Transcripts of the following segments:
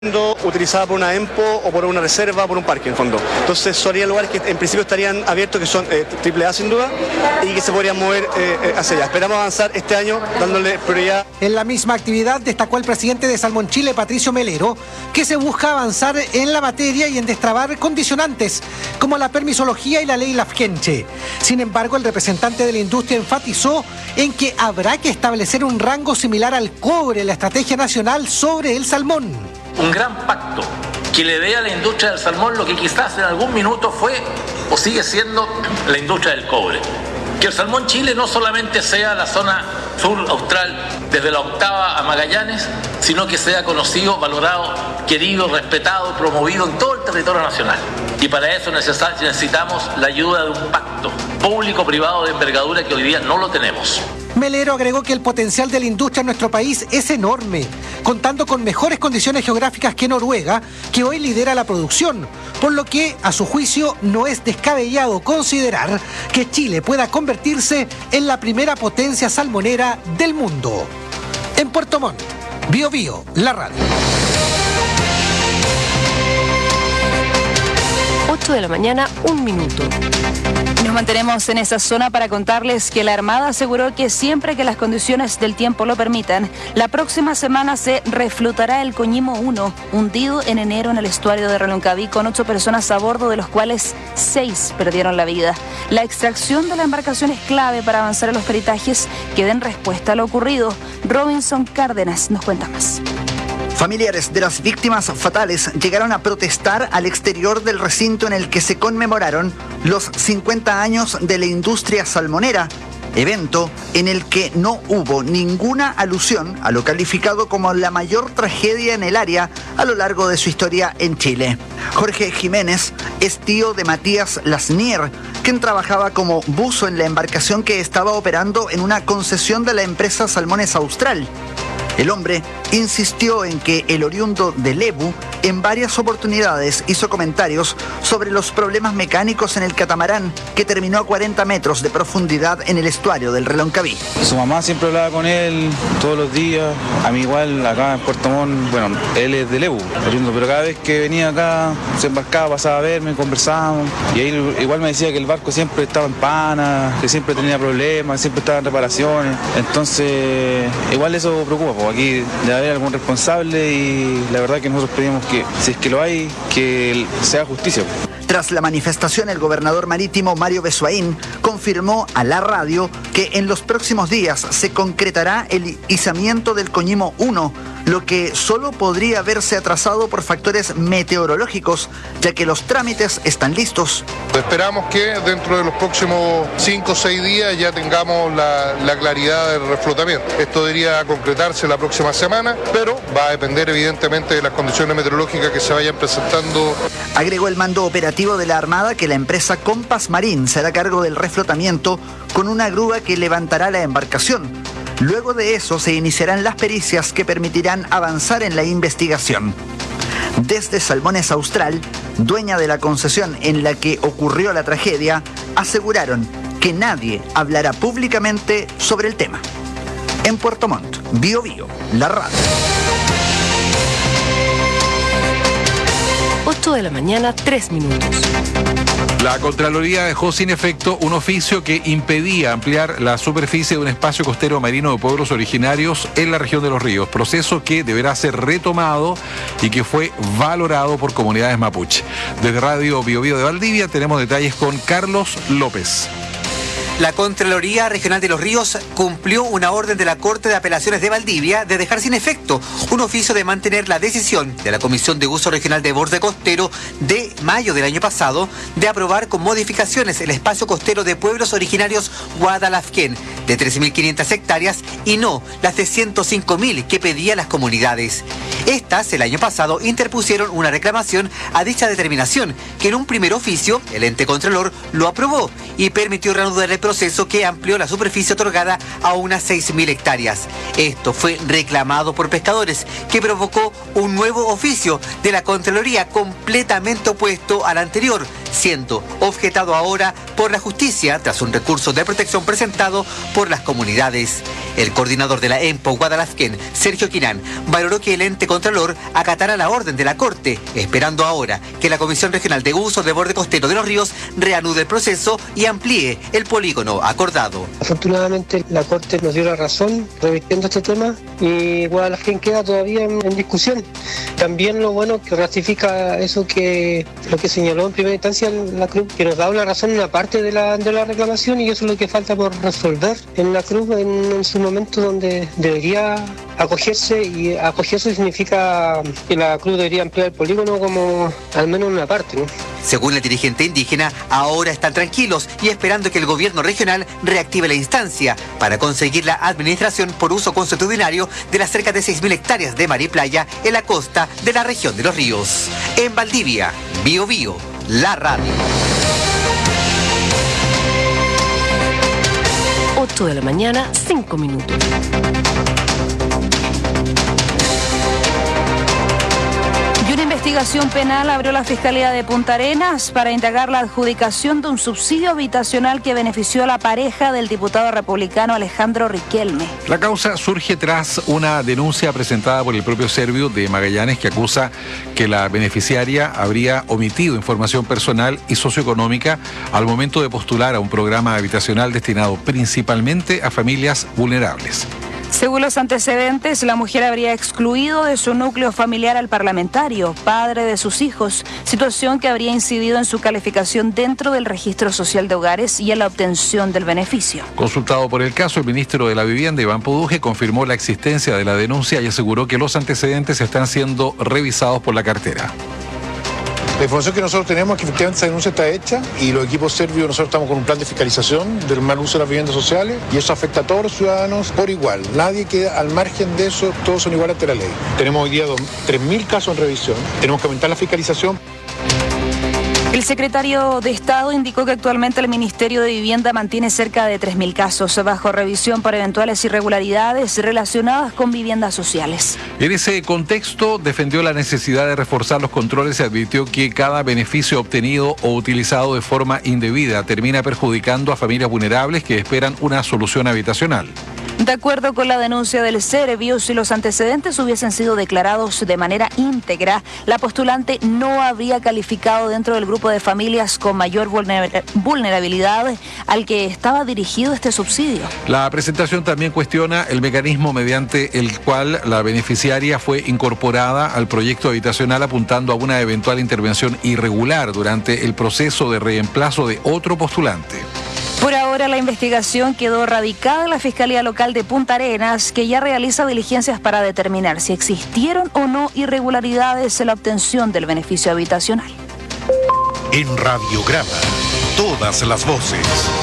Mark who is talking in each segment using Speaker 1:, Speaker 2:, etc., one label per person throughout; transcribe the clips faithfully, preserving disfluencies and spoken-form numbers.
Speaker 1: utilizada por una EMPO o por una reserva o por un parque en fondo. Entonces son lugares que en principio estarían abiertos, que son eh, triple A sin duda, y que se podrían mover eh, hacia allá. Esperamos avanzar este año dándole prioridad.
Speaker 2: En la misma actividad destacó el presidente de Salmón Chile, Patricio Melero, que se busca avanzar en la materia y en destrabar condicionantes como la permisología y la ley Lafkenche. Sin embargo, el representante de la industria enfatizó en que habrá que establecer un rango similar al cobre en la estrategia nacional sobre el salmón.
Speaker 3: Un gran pacto que le dé a la industria del salmón lo que quizás en algún minuto fue o sigue siendo la industria del cobre. Que el Salmón Chile no solamente sea la zona sur austral, desde la octava a Magallanes, sino que sea conocido, valorado, querido, respetado, promovido en todo el territorio nacional. Y para eso necesitamos la ayuda de un pacto público-privado de envergadura que hoy día no lo tenemos.
Speaker 2: Melero agregó que el potencial de la industria en nuestro país es enorme, contando con mejores condiciones geográficas que Noruega, que hoy lidera la producción, por lo que, a su juicio, no es descabellado considerar que Chile pueda convertirse en la primera potencia salmonera del mundo. En Puerto Montt, Bio Bio, la radio.
Speaker 4: ocho de la mañana, un minuto.
Speaker 5: Nos mantenemos en esa zona para contarles que la Armada aseguró que siempre que las condiciones del tiempo lo permitan, la próxima semana se reflotará el Coñimo uno, hundido en enero en el estuario de Reloncaví con ocho personas a bordo, de los cuales seis perdieron la vida. La extracción de la embarcación es clave para avanzar a los peritajes que den respuesta a lo ocurrido. Robinson Cárdenas nos cuenta más.
Speaker 6: Familiares de las víctimas fatales llegaron a protestar al exterior del recinto en el que se conmemoraron los cincuenta años de la industria salmonera, evento en el que no hubo ninguna alusión a lo calificado como la mayor tragedia en el área a lo largo de su historia en Chile. Jorge Jiménez es tío de Matías Lasnier, quien trabajaba como buzo en la embarcación que estaba operando en una concesión de la empresa Salmones Austral. El hombre insistió en que el oriundo de Lebu en varias oportunidades hizo comentarios sobre los problemas mecánicos en el catamarán que terminó a cuarenta metros de profundidad en el estuario del Reloncaví.
Speaker 7: Su mamá siempre hablaba con él todos los días. A mí igual acá en Puerto Montt, bueno, él es de Lebu, oriundo, pero cada vez que venía acá se embarcaba, pasaba a verme, conversábamos, y ahí igual me decía que el barco siempre estaba en pana, que siempre tenía problemas, siempre estaba en reparaciones. Entonces igual eso preocupa, porque aquí debe haber algún responsable y la verdad que nosotros pedimos que, si es que lo hay, que sea justicia.
Speaker 6: Tras la manifestación, el gobernador marítimo Mario Besuaín confirmó a la radio que en los próximos días se concretará el izamiento del Coñimo uno, lo que solo podría verse atrasado por factores meteorológicos, ya que los trámites están listos.
Speaker 8: Esperamos que dentro de los próximos cinco o seis días ya tengamos la, la claridad del reflotamiento. Esto debería concretarse la próxima semana, pero va a depender evidentemente de las condiciones meteorológicas que se vayan presentando.
Speaker 6: Agregó el mando operativo de la Armada que la empresa Compass Marine se hará cargo del reflotamiento con una grúa que levantará la embarcación. Luego de eso se iniciarán las pericias que permitirán avanzar en la investigación. Desde Salmones Austral, dueña de la concesión en la que ocurrió la tragedia, aseguraron que nadie hablará públicamente sobre el tema. En Puerto Montt, Bio Bio, la radio.
Speaker 4: ocho de la mañana, tres minutos.
Speaker 9: La Contraloría dejó sin efecto un oficio que impedía ampliar la superficie de un espacio costero marino de pueblos originarios en la región de Los Ríos, proceso que deberá ser retomado y que fue valorado por comunidades mapuche. Desde Radio Bio Bio de Valdivia tenemos detalles con Carlos López.
Speaker 10: La Contraloría Regional de Los Ríos cumplió una orden de la Corte de Apelaciones de Valdivia de dejar sin efecto un oficio de mantener la decisión de la Comisión de Uso Regional de Borde Costero de mayo del año pasado de aprobar con modificaciones el espacio costero de pueblos originarios Guadalafquén de trece mil quinientas hectáreas y no las de ciento cinco mil que pedían las comunidades. Estas, el año pasado, interpusieron una reclamación a dicha determinación, que en un primer oficio el ente contralor lo aprobó y permitió reanudar el proceso que amplió la superficie otorgada a unas seis mil hectáreas. Esto fue reclamado por pescadores, que provocó un nuevo oficio de la Contraloría completamente opuesto al anterior, siendo objetado ahora por por la justicia tras un recurso de protección presentado por las comunidades. El coordinador de la EMPO Guadalazquén, Sergio Quirán, valoró que el ente contralor acatara la orden de la Corte, esperando ahora que la Comisión Regional de Uso de Borde Costero de los Ríos reanude el proceso y amplíe el polígono acordado.
Speaker 11: Afortunadamente la Corte nos dio la razón revirtiendo este tema y Guadalajara queda todavía en, en discusión. También lo bueno que ratifica eso que lo que señaló en primera instancia la Cruz, que nos da una razón en una parte de la, de la reclamación, y eso es lo que falta por resolver en la Cruz en, en su momento donde debería acogerse, y acogerse significa que la Cruz debería ampliar el polígono como al menos una parte, ¿no?
Speaker 10: Según el dirigente indígena, ahora están tranquilos y esperando que el gobierno regional reactive la instancia para conseguir la administración por uso consuetudinario de las cerca de seis mil hectáreas de mar y playa en la costa de la región de los ríos. En Valdivia, Bío Bío, la radio.
Speaker 4: ocho de la mañana, cinco minutos.
Speaker 5: Y una investigación penal abrió la Fiscalía de Punta Arenas para indagar la adjudicación de un subsidio habitacional que benefició a la pareja del diputado republicano Alejandro Riquelme.
Speaker 9: La causa surge tras una denuncia presentada por el propio Servio de Magallanes que acusa que la beneficiaria habría omitido información personal y socioeconómica al momento de postular a un programa habitacional destinado principalmente a familias vulnerables.
Speaker 5: Según los antecedentes, la mujer habría excluido de su núcleo familiar al parlamentario, padre de sus hijos, situación que habría incidido en su calificación dentro del registro social de hogares y en la obtención del beneficio.
Speaker 9: Consultado por el caso, el ministro de la Vivienda, Iván Poduje, confirmó la existencia de la denuncia y aseguró que los antecedentes están siendo revisados por la cartera.
Speaker 12: La información que nosotros tenemos es que efectivamente esa denuncia está hecha y los equipos serbios, nosotros estamos con un plan de fiscalización del mal uso de las viviendas sociales y eso afecta a todos los ciudadanos por igual. Nadie queda al margen de eso, todos son iguales ante la ley. Tenemos hoy día tres mil casos en revisión, tenemos que aumentar la fiscalización.
Speaker 5: El secretario de Estado indicó que actualmente el Ministerio de Vivienda mantiene cerca de tres mil casos bajo revisión por eventuales irregularidades relacionadas con viviendas sociales.
Speaker 9: En ese contexto, defendió la necesidad de reforzar los controles y advirtió que cada beneficio obtenido o utilizado de forma indebida termina perjudicando a familias vulnerables que esperan una solución habitacional.
Speaker 5: De acuerdo con la denuncia del Servio, si los antecedentes hubiesen sido declarados de manera íntegra, la postulante no habría calificado dentro del grupo de familias con mayor vulnerabilidad al que estaba dirigido este subsidio.
Speaker 9: La presentación también cuestiona el mecanismo mediante el cual la beneficiaria fue incorporada al proyecto habitacional, apuntando a una eventual intervención irregular durante el proceso de reemplazo de otro postulante.
Speaker 5: Por ahora, la investigación quedó radicada en la Fiscalía Local de Punta Arenas, que ya realiza diligencias para determinar si existieron o no irregularidades en la obtención del beneficio habitacional.
Speaker 13: En Radiograma, todas las voces.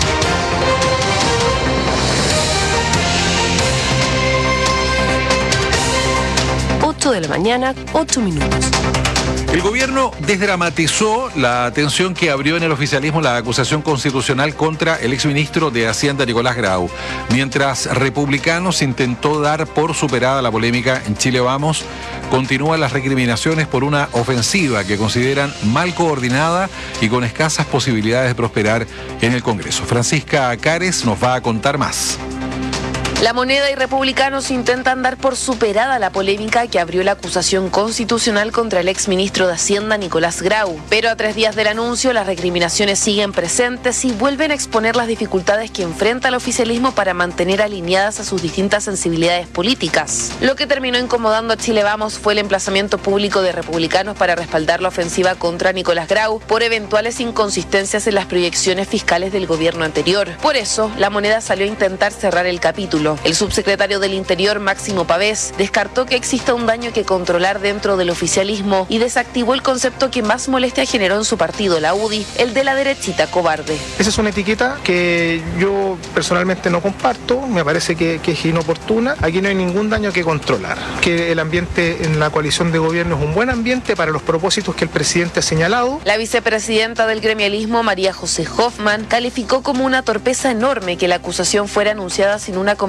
Speaker 4: ocho de la mañana, ocho minutos.
Speaker 9: El gobierno desdramatizó la tensión que abrió en el oficialismo la acusación constitucional contra el exministro de Hacienda, Nicolás Grau. Mientras Republicanos intentó dar por superada la polémica, en Chile Vamos continúan las recriminaciones por una ofensiva que consideran mal coordinada y con escasas posibilidades de prosperar en el Congreso. Francisca Cares nos va a contar más.
Speaker 14: La Moneda y Republicanos intentan dar por superada la polémica que abrió la acusación constitucional contra el exministro de Hacienda, Nicolás Grau. Pero a tres días del anuncio, las recriminaciones siguen presentes y vuelven a exponer las dificultades que enfrenta el oficialismo para mantener alineadas a sus distintas sensibilidades políticas. Lo que terminó incomodando a Chile Vamos fue el emplazamiento público de Republicanos para respaldar la ofensiva contra Nicolás Grau por eventuales inconsistencias en las proyecciones fiscales del gobierno anterior. Por eso, la Moneda salió a intentar cerrar el capítulo. El subsecretario del Interior, Máximo Pavés, descartó que exista un daño que controlar dentro del oficialismo y desactivó el concepto que más molestia generó en su partido, la U D I, el de la derechita cobarde.
Speaker 15: Esa es una etiqueta que yo personalmente no comparto, me parece que, que es inoportuna. Aquí no hay ningún daño que controlar. Que el ambiente en la coalición de gobierno es un buen ambiente para los propósitos que el presidente ha señalado.
Speaker 14: La vicepresidenta del gremialismo, María José Hoffman, calificó como una torpeza enorme que la acusación fuera anunciada sin una conversación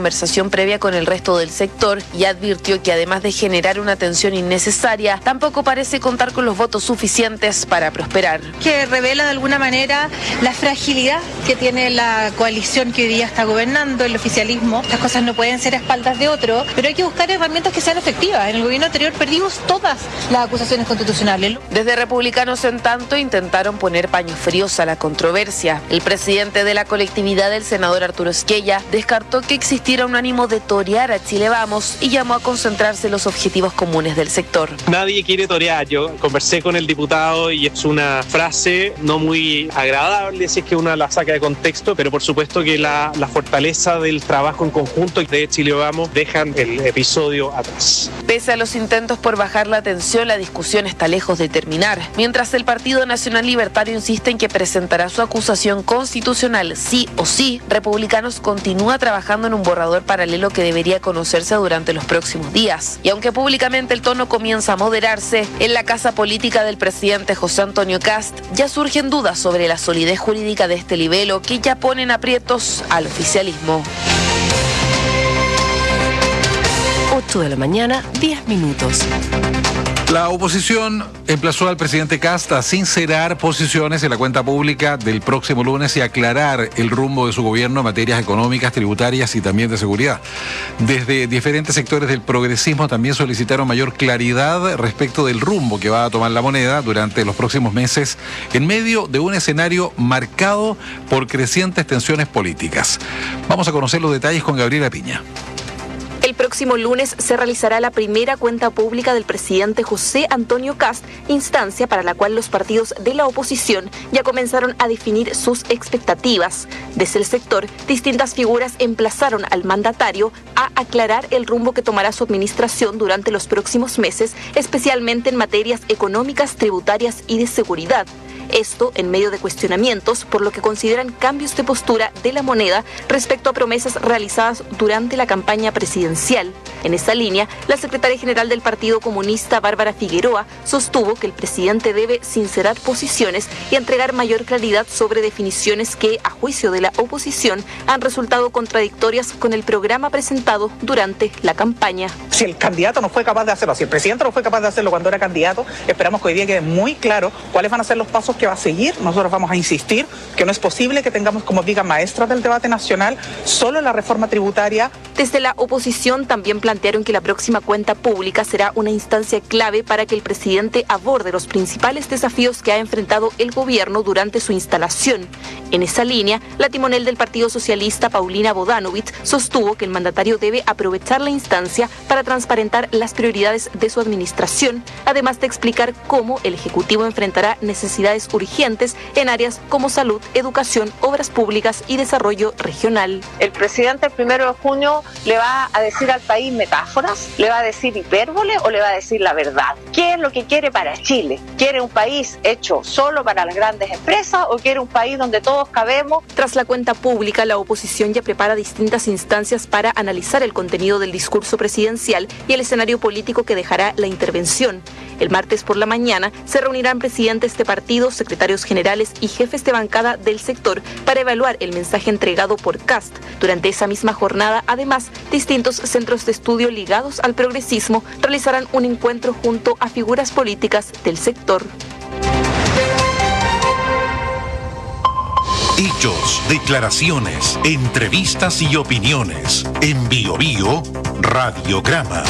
Speaker 14: conversación previa con el resto del sector y advirtió que además de generar una tensión innecesaria, tampoco parece contar con los votos suficientes para prosperar.
Speaker 16: Que revela de alguna manera la fragilidad que tiene la coalición que hoy día está gobernando, el oficialismo. Las cosas no pueden ser a espaldas de otro, pero hay que buscar herramientas que sean efectivas. En el gobierno anterior perdimos todas las acusaciones constitucionales.
Speaker 14: Desde Republicanos, en tanto, intentaron poner paños fríos a la controversia. El presidente de la colectividad, el senador Arturo Esquella, descartó que existiera un ánimo de torear a Chile Vamos y llamó a concentrarse en los objetivos comunes del sector.
Speaker 17: Nadie quiere torear. Yo conversé con el diputado y es una frase no muy agradable si es que uno la saca de contexto, pero por supuesto que la, la fortaleza del trabajo en conjunto de Chile Vamos dejan el episodio atrás.
Speaker 14: Pese a los intentos por bajar la tensión, la discusión está lejos de terminar. Mientras el Partido Nacional Libertario insiste en que presentará su acusación constitucional sí o sí, Republicanos continúa trabajando en un borrador paralelo que debería conocerse durante los próximos días. Y aunque públicamente el tono comienza a moderarse, en la casa política del presidente José Antonio Kast ya surgen dudas sobre la solidez jurídica de este libelo que ya ponen aprietos al oficialismo.
Speaker 4: ocho de la mañana, diez minutos.
Speaker 9: La oposición emplazó al presidente Kast a sincerar posiciones en la cuenta pública del próximo lunes y aclarar el rumbo de su gobierno en materias económicas, tributarias y también de seguridad. Desde diferentes sectores del progresismo también solicitaron mayor claridad respecto del rumbo que va a tomar la moneda durante los próximos meses en medio de un escenario marcado por crecientes tensiones políticas. Vamos a conocer los detalles con Gabriela Piña.
Speaker 18: El próximo lunes se realizará la primera cuenta pública del presidente José Antonio Kast, instancia para la cual los partidos de la oposición ya comenzaron a definir sus expectativas. Desde el sector, distintas figuras emplazaron al mandatario a aclarar el rumbo que tomará su administración durante los próximos meses, especialmente en materias económicas, tributarias y de seguridad. Esto en medio de cuestionamientos por lo que consideran cambios de postura de la moneda respecto a promesas realizadas durante la campaña presidencial. En esa línea, la secretaria general del Partido Comunista, Bárbara Figueroa, sostuvo que el presidente debe sincerar posiciones y entregar mayor claridad sobre definiciones que, a juicio de la oposición, han resultado contradictorias con el programa presentado durante la campaña.
Speaker 19: Si el candidato no fue capaz de hacerlo, si el presidente no fue capaz de hacerlo cuando era candidato, esperamos que hoy día quede muy claro cuáles van a ser los pasos que va a seguir. Nosotros vamos a insistir que no es posible que tengamos como viga maestra del debate nacional solo la reforma tributaria.
Speaker 18: Desde la oposición también plantearon que la próxima cuenta pública será una instancia clave para que el presidente aborde los principales desafíos que ha enfrentado el gobierno durante su instalación. En esa línea, la timonel del Partido Socialista, Paulina Bodanovich, sostuvo que el mandatario debe aprovechar la instancia para transparentar las prioridades de su administración, además de explicar cómo el Ejecutivo enfrentará necesidades urgentes en áreas como salud, educación, obras públicas y desarrollo regional.
Speaker 20: El presidente el primero de junio le va a decir al país metáforas, le va a decir hipérbole o le va a decir la verdad. ¿Qué es lo que quiere para Chile? ¿Quiere un país hecho solo para las grandes empresas o quiere un país donde todos cabemos?
Speaker 18: Tras la cuenta pública, la oposición ya prepara distintas instancias para analizar el contenido del discurso presidencial y el escenario político que dejará la intervención. El martes por la mañana se reunirán presidentes de partidos, secretarios generales y jefes de bancada del sector para evaluar el mensaje entregado por Kast. Durante esa misma jornada, además, distintos centros de estudio ligados al progresismo realizarán un encuentro junto a figuras políticas del sector.
Speaker 13: Hechos, declaraciones, entrevistas y opiniones. En Bio Bio, Radiograma.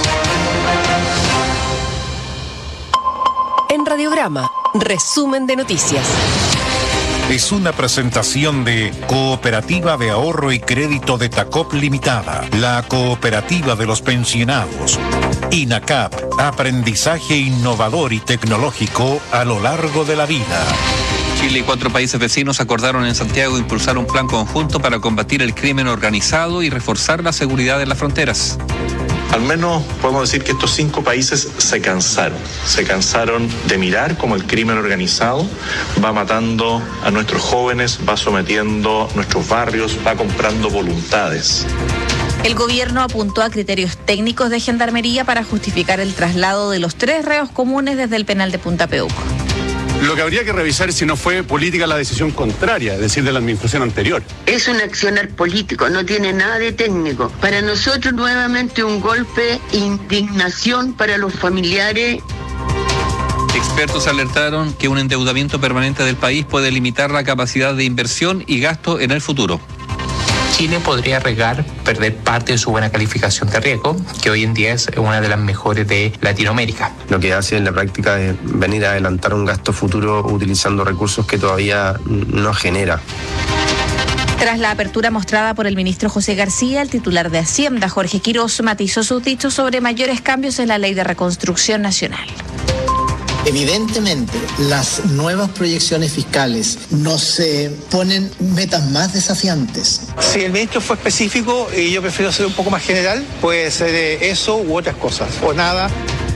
Speaker 4: En Radiograma, resumen de noticias.
Speaker 13: Es una presentación de Cooperativa de Ahorro y Crédito de Tacop Limitada, la cooperativa de los pensionados. INACAP, aprendizaje innovador y tecnológico a lo largo de la vida.
Speaker 21: Chile y cuatro países vecinos acordaron en Santiago impulsar un plan conjunto para combatir el crimen organizado y reforzar la seguridad en las fronteras.
Speaker 22: Al menos podemos decir que estos cinco países se cansaron. Se cansaron de mirar cómo el crimen organizado va matando a nuestros jóvenes, va sometiendo nuestros barrios, va comprando voluntades.
Speaker 23: El gobierno apuntó a criterios técnicos de gendarmería para justificar el traslado de los tres reos comunes desde el penal de Punta Peuco.
Speaker 1: Lo que habría que revisar es si no fue política la decisión contraria, es decir, de la administración anterior.
Speaker 2: Es un accionar político, no tiene nada de técnico. Para nosotros nuevamente un golpe, indignación para los familiares.
Speaker 21: Expertos alertaron que un endeudamiento permanente del país puede limitar la capacidad de inversión y gasto en el futuro.
Speaker 3: Chile podría arriesgar perder parte de su buena calificación de riesgo, que hoy en día es una de las mejores de Latinoamérica.
Speaker 24: Lo que hace en la práctica es venir a adelantar un gasto futuro utilizando recursos que todavía no genera.
Speaker 23: Tras la apertura mostrada por el ministro José García, el titular de Hacienda, Jorge Quiroz, matizó sus dichos sobre mayores cambios en la Ley de Reconstrucción Nacional.
Speaker 25: Evidentemente, las nuevas proyecciones fiscales nos eh, ponen metas más desafiantes.
Speaker 15: Si el ministro fue específico y yo prefiero ser un poco más general, puede ser eh, eso u otras cosas, o nada.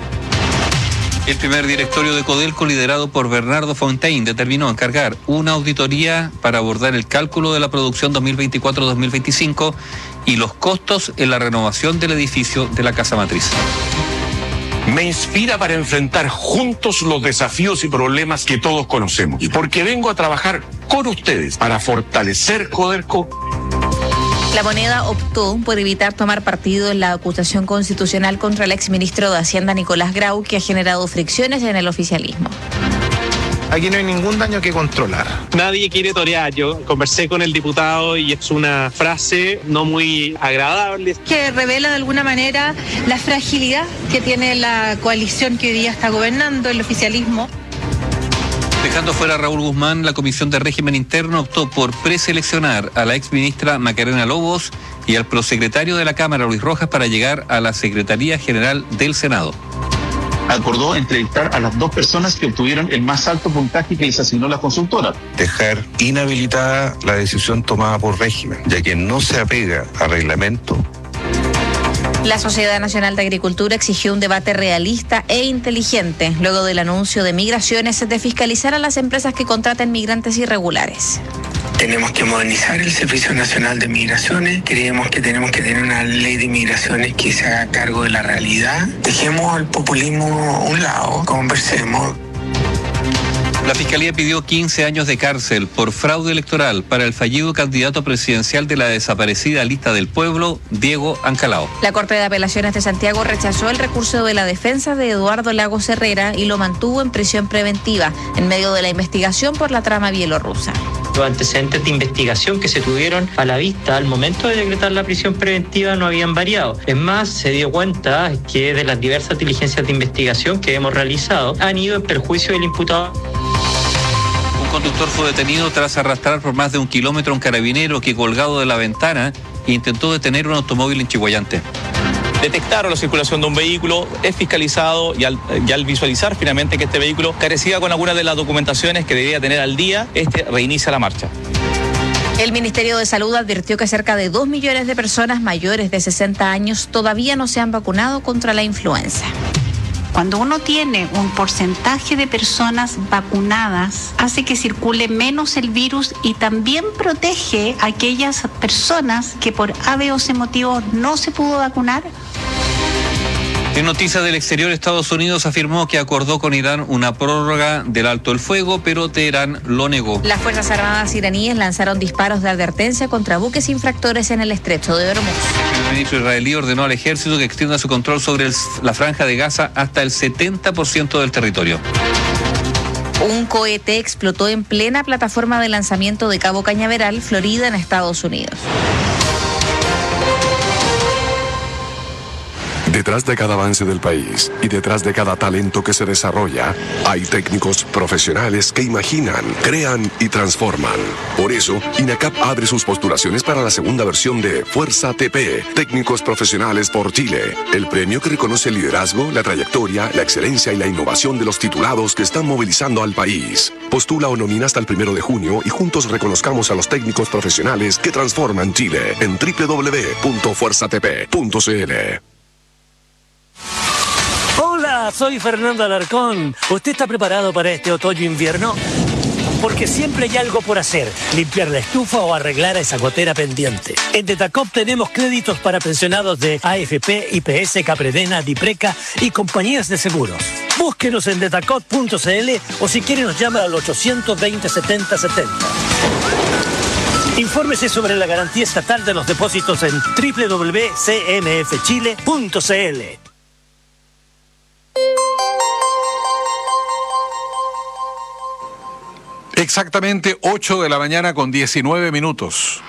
Speaker 21: El primer directorio de Codelco, liderado por Bernardo Fontaine, determinó encargar una auditoría para abordar el cálculo de la producción dos mil veinticuatro dos mil veinticinco y los costos en la renovación del edificio de la Casa Matriz.
Speaker 26: Me inspira para enfrentar juntos los desafíos y problemas que todos conocemos. Y porque vengo a trabajar con ustedes para fortalecer Codelco.
Speaker 23: La Moneda optó por evitar tomar partido en la acusación constitucional contra el exministro de Hacienda Nicolás Grau, que ha generado fricciones en el oficialismo.
Speaker 15: Aquí no hay ningún daño que controlar.
Speaker 17: Nadie quiere torear. Yo conversé con el diputado y es una frase no muy agradable.
Speaker 16: Que revela de alguna manera la fragilidad que tiene la coalición que hoy día está gobernando, el oficialismo.
Speaker 21: Dejando fuera a Raúl Guzmán, la Comisión de Régimen Interno optó por preseleccionar a la exministra Macarena Lobos y al prosecretario de la Cámara, Luis Rojas, para llegar a la Secretaría General del Senado.
Speaker 27: Acordó entrevistar a las dos personas que obtuvieron el más alto puntaje que les asignó la consultora.
Speaker 28: Dejar inhabilitada la decisión tomada por régimen, ya que no se apega al reglamento.
Speaker 23: La Sociedad Nacional de Agricultura exigió un debate realista e inteligente luego del anuncio de Migraciones de fiscalizar a las empresas que contraten migrantes irregulares.
Speaker 29: Tenemos que modernizar el Servicio Nacional de Migraciones. Creemos que tenemos que tener una ley de migraciones que se haga cargo de la realidad. Dejemos el populismo a un lado, conversemos.
Speaker 21: La Fiscalía pidió quince años de cárcel por fraude electoral para el fallido candidato presidencial de la desaparecida Lista del Pueblo, Diego Ancalao.
Speaker 23: La Corte de Apelaciones de Santiago rechazó el recurso de la defensa de Eduardo Lagos Herrera y lo mantuvo en prisión preventiva en medio de la investigación por la trama bielorrusa.
Speaker 30: Los antecedentes de investigación que se tuvieron a la vista al momento de decretar la prisión preventiva no habían variado. Es más, se dio cuenta que de las diversas diligencias de investigación que hemos realizado han ido en perjuicio del imputado.
Speaker 21: Un conductor fue detenido tras arrastrar por más de un kilómetro a un carabinero que, colgado de la ventana, intentó detener un automóvil en Chihuayante.
Speaker 31: Detectaron la circulación de un vehículo, es fiscalizado y al, y al visualizar finalmente que este vehículo carecía con algunas de las documentaciones que debía tener al día, este reinicia la marcha.
Speaker 23: El Ministerio de Salud advirtió que cerca de dos millones de personas mayores de sesenta años todavía no se han vacunado contra la influenza.
Speaker 32: Cuando uno tiene un porcentaje de personas vacunadas, hace que circule menos el virus y también protege a aquellas personas que por A, B o C motivos no se pudo vacunar.
Speaker 21: En noticias del exterior, Estados Unidos afirmó que acordó con Irán una prórroga del alto el fuego, pero Teherán lo negó.
Speaker 23: Las Fuerzas Armadas iraníes lanzaron disparos de advertencia contra buques infractores en el estrecho de Hormuz.
Speaker 21: El primer ministro israelí ordenó al ejército que extienda su control sobre el, la franja de Gaza hasta el setenta por ciento del territorio.
Speaker 23: Un cohete explotó en plena plataforma de lanzamiento de Cabo Cañaveral, Florida, en Estados Unidos.
Speaker 33: Detrás de cada avance del país y detrás de cada talento que se desarrolla, hay técnicos profesionales que imaginan, crean y transforman. Por eso, INACAP abre sus postulaciones para la segunda versión de Fuerza T P, Técnicos Profesionales por Chile, el premio que reconoce el liderazgo, la trayectoria, la excelencia y la innovación de los titulados que están movilizando al país. Postula o nomina hasta el primero de junio y juntos reconozcamos a los técnicos profesionales que transforman Chile en doble u doble u doble u punto fuerza t p punto c l.
Speaker 34: Hola, soy Fernando Alarcón. ¿Usted está preparado para este otoño-invierno?
Speaker 4: porque siempre hay algo por hacer, limpiar la estufa o arreglar esa gotera pendiente. En Detacop tenemos créditos para pensionados de A F P, I P S, Capredena, Dipreca y compañías de seguros. Búsquenos en detacop punto c l o si quiere nos llama al ochocientos veinte, setenta setenta. Infórmese sobre la garantía estatal de los depósitos en doble u doble u doble u punto c m f chile punto c l.
Speaker 5: Exactamente ocho de la mañana con diecinueve minutos.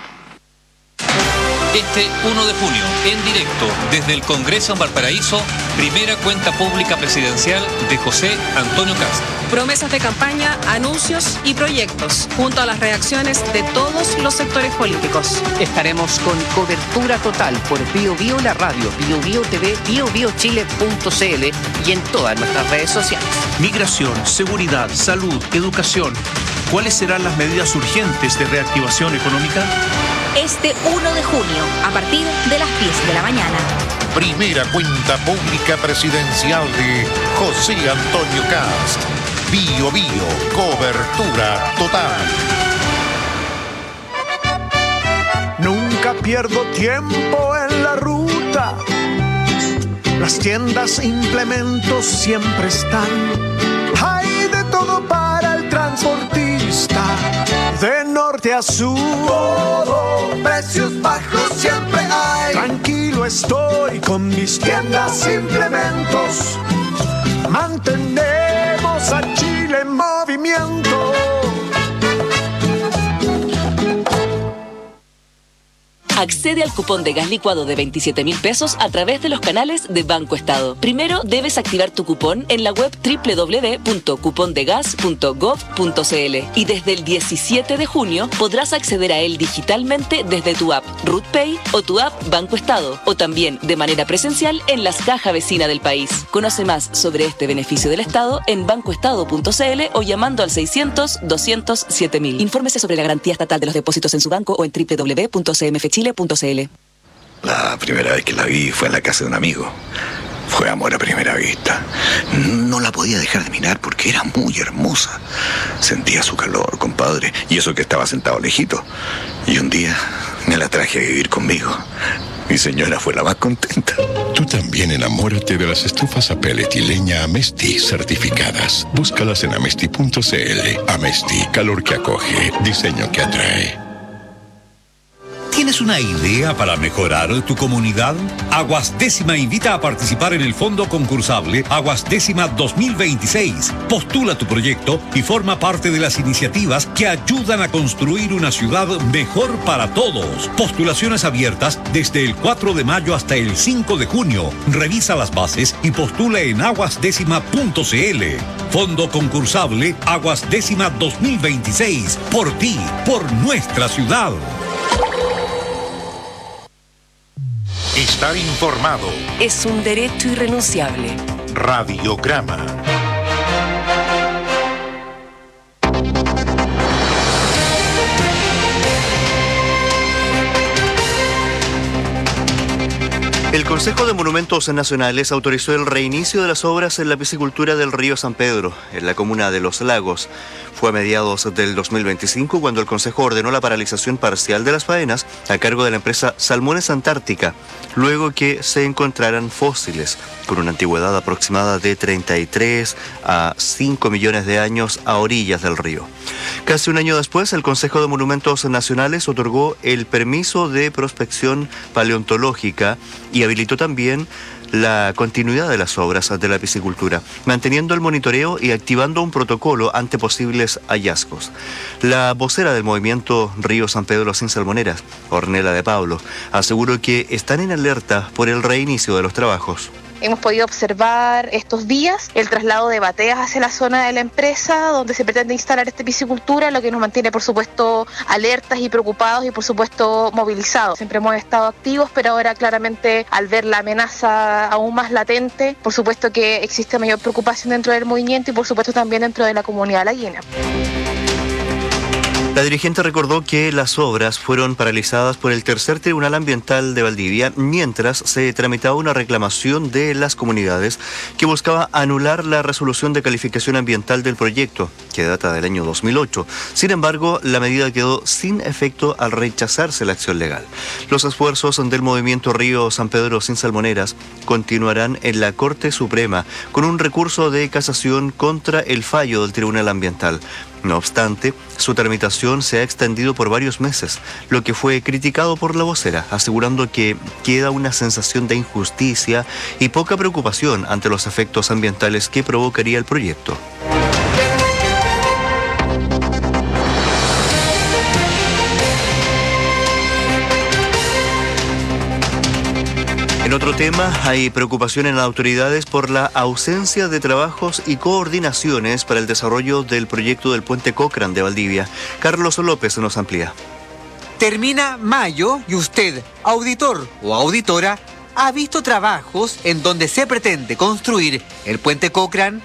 Speaker 21: Este uno de junio, en directo, desde el Congreso en Valparaíso, primera cuenta pública presidencial de José Antonio Kast.
Speaker 6: Promesas de campaña, anuncios y proyectos, junto a las reacciones de todos los sectores políticos.
Speaker 7: Estaremos con cobertura total por Bio Bio la radio, Bio Bio T V, bio bio chile punto c l y en todas nuestras redes sociales.
Speaker 8: Migración, seguridad, salud, educación. ¿Cuáles serán las medidas urgentes de reactivación económica?
Speaker 23: Este uno de junio, a partir de las diez de la mañana.
Speaker 13: Primera cuenta pública presidencial de José Antonio Kast. Bio Bio, cobertura total.
Speaker 9: Nunca pierdo tiempo en la ruta. Las tiendas e implementos siempre están. Hay de todo para el transportista. De norte a sur, todo, precios bajos siempre hay. Tranquilo estoy con mis tiendas e implementos. Mantenemos a Chile en movimiento.
Speaker 10: Accede al cupón de gas licuado de veintisiete mil pesos a través de los canales de Banco Estado. Primero debes activar tu cupón en la web doble u doble u doble u punto cupondegas punto gov punto c l y desde el diecisiete de junio podrás acceder a él digitalmente desde tu app RutPay o tu app Banco Estado o también de manera presencial en las cajas vecinas del país. Conoce más sobre este beneficio del Estado en bancoestado punto c l o llamando al seiscientos, doscientos, siete mil. Infórmese sobre la garantía estatal de los depósitos en su banco o en doble u doble u doble u punto c m f chile punto c l.
Speaker 11: La primera vez que la vi fue en la casa de un amigo. Fue amor a primera vista. No la podía dejar de mirar porque era muy hermosa. Sentía su calor, compadre, y eso que estaba sentado lejito. Y un día me la traje a vivir conmigo. Mi señora fue la más contenta.
Speaker 12: Tú también enamórate de las estufas a pellet y leña Amesti certificadas. Búscalas en amesti punto c l. Amesti, calor que acoge, diseño que atrae.
Speaker 14: ¿Tienes una idea para mejorar tu comunidad? Aguas Décima invita a participar en el fondo concursable Aguas Décima dos mil veintiséis. Postula tu proyecto y forma parte de las iniciativas que ayudan a construir una ciudad mejor para todos. Postulaciones abiertas desde el cuatro de mayo hasta el cinco de junio. Revisa las bases y postula en aguas décima punto c l. Fondo concursable Aguas Décima dos mil veintiséis. Por ti, por nuestra ciudad.
Speaker 13: Estar informado
Speaker 18: es un derecho irrenunciable.
Speaker 13: Radiograma.
Speaker 19: El Consejo de Monumentos Nacionales autorizó el reinicio de las obras en la piscicultura del río San Pedro, en la comuna de Los Lagos. Fue a mediados del dos mil veinticinco cuando el Consejo ordenó la paralización parcial de las faenas a cargo de la empresa Salmones Antártica, luego que se encontraran fósiles con una antigüedad aproximada de treinta y tres a cinco millones de años a orillas del río. Casi un año después, el Consejo de Monumentos Nacionales otorgó el permiso de prospección paleontológica y habilitó también la continuidad de las obras de la piscicultura, manteniendo el monitoreo y activando un protocolo ante posibles hallazgos. La vocera del movimiento Río San Pedro Sin Salmoneras, Ornella de Pablo, aseguró que están en alerta por el reinicio de los trabajos.
Speaker 20: Hemos podido observar estos días el traslado de bateas hacia la zona de la empresa donde se pretende instalar esta piscicultura, lo que nos mantiene, por supuesto, alertas y preocupados y, por supuesto, movilizados. Siempre hemos estado activos, pero ahora claramente al ver la amenaza aún más latente, por supuesto que existe mayor preocupación dentro del movimiento y, por supuesto, también dentro de la comunidad laguina.
Speaker 19: La dirigente recordó que las obras fueron paralizadas por el tercer Tribunal Ambiental de Valdivia mientras se tramitaba una reclamación de las comunidades que buscaba anular la resolución de calificación ambiental del proyecto, que data del año dos mil ocho. Sin embargo, la medida quedó sin efecto al rechazarse la acción legal. Los esfuerzos del movimiento Río San Pedro sin salmoneras continuarán en la Corte Suprema con un recurso de casación contra el fallo del Tribunal Ambiental. No obstante, su tramitación se ha extendido por varios meses, lo que fue criticado por la vocera, asegurando que queda una sensación de injusticia y poca preocupación ante los efectos ambientales que provocaría el proyecto. En otro tema, hay preocupación en las autoridades por la ausencia de trabajos y coordinaciones para el desarrollo del proyecto del puente Cochrane de Valdivia. Carlos López nos amplía.
Speaker 1: Termina mayo y usted, auditor o auditora, ha visto trabajos en donde se pretende construir el puente Cochrane.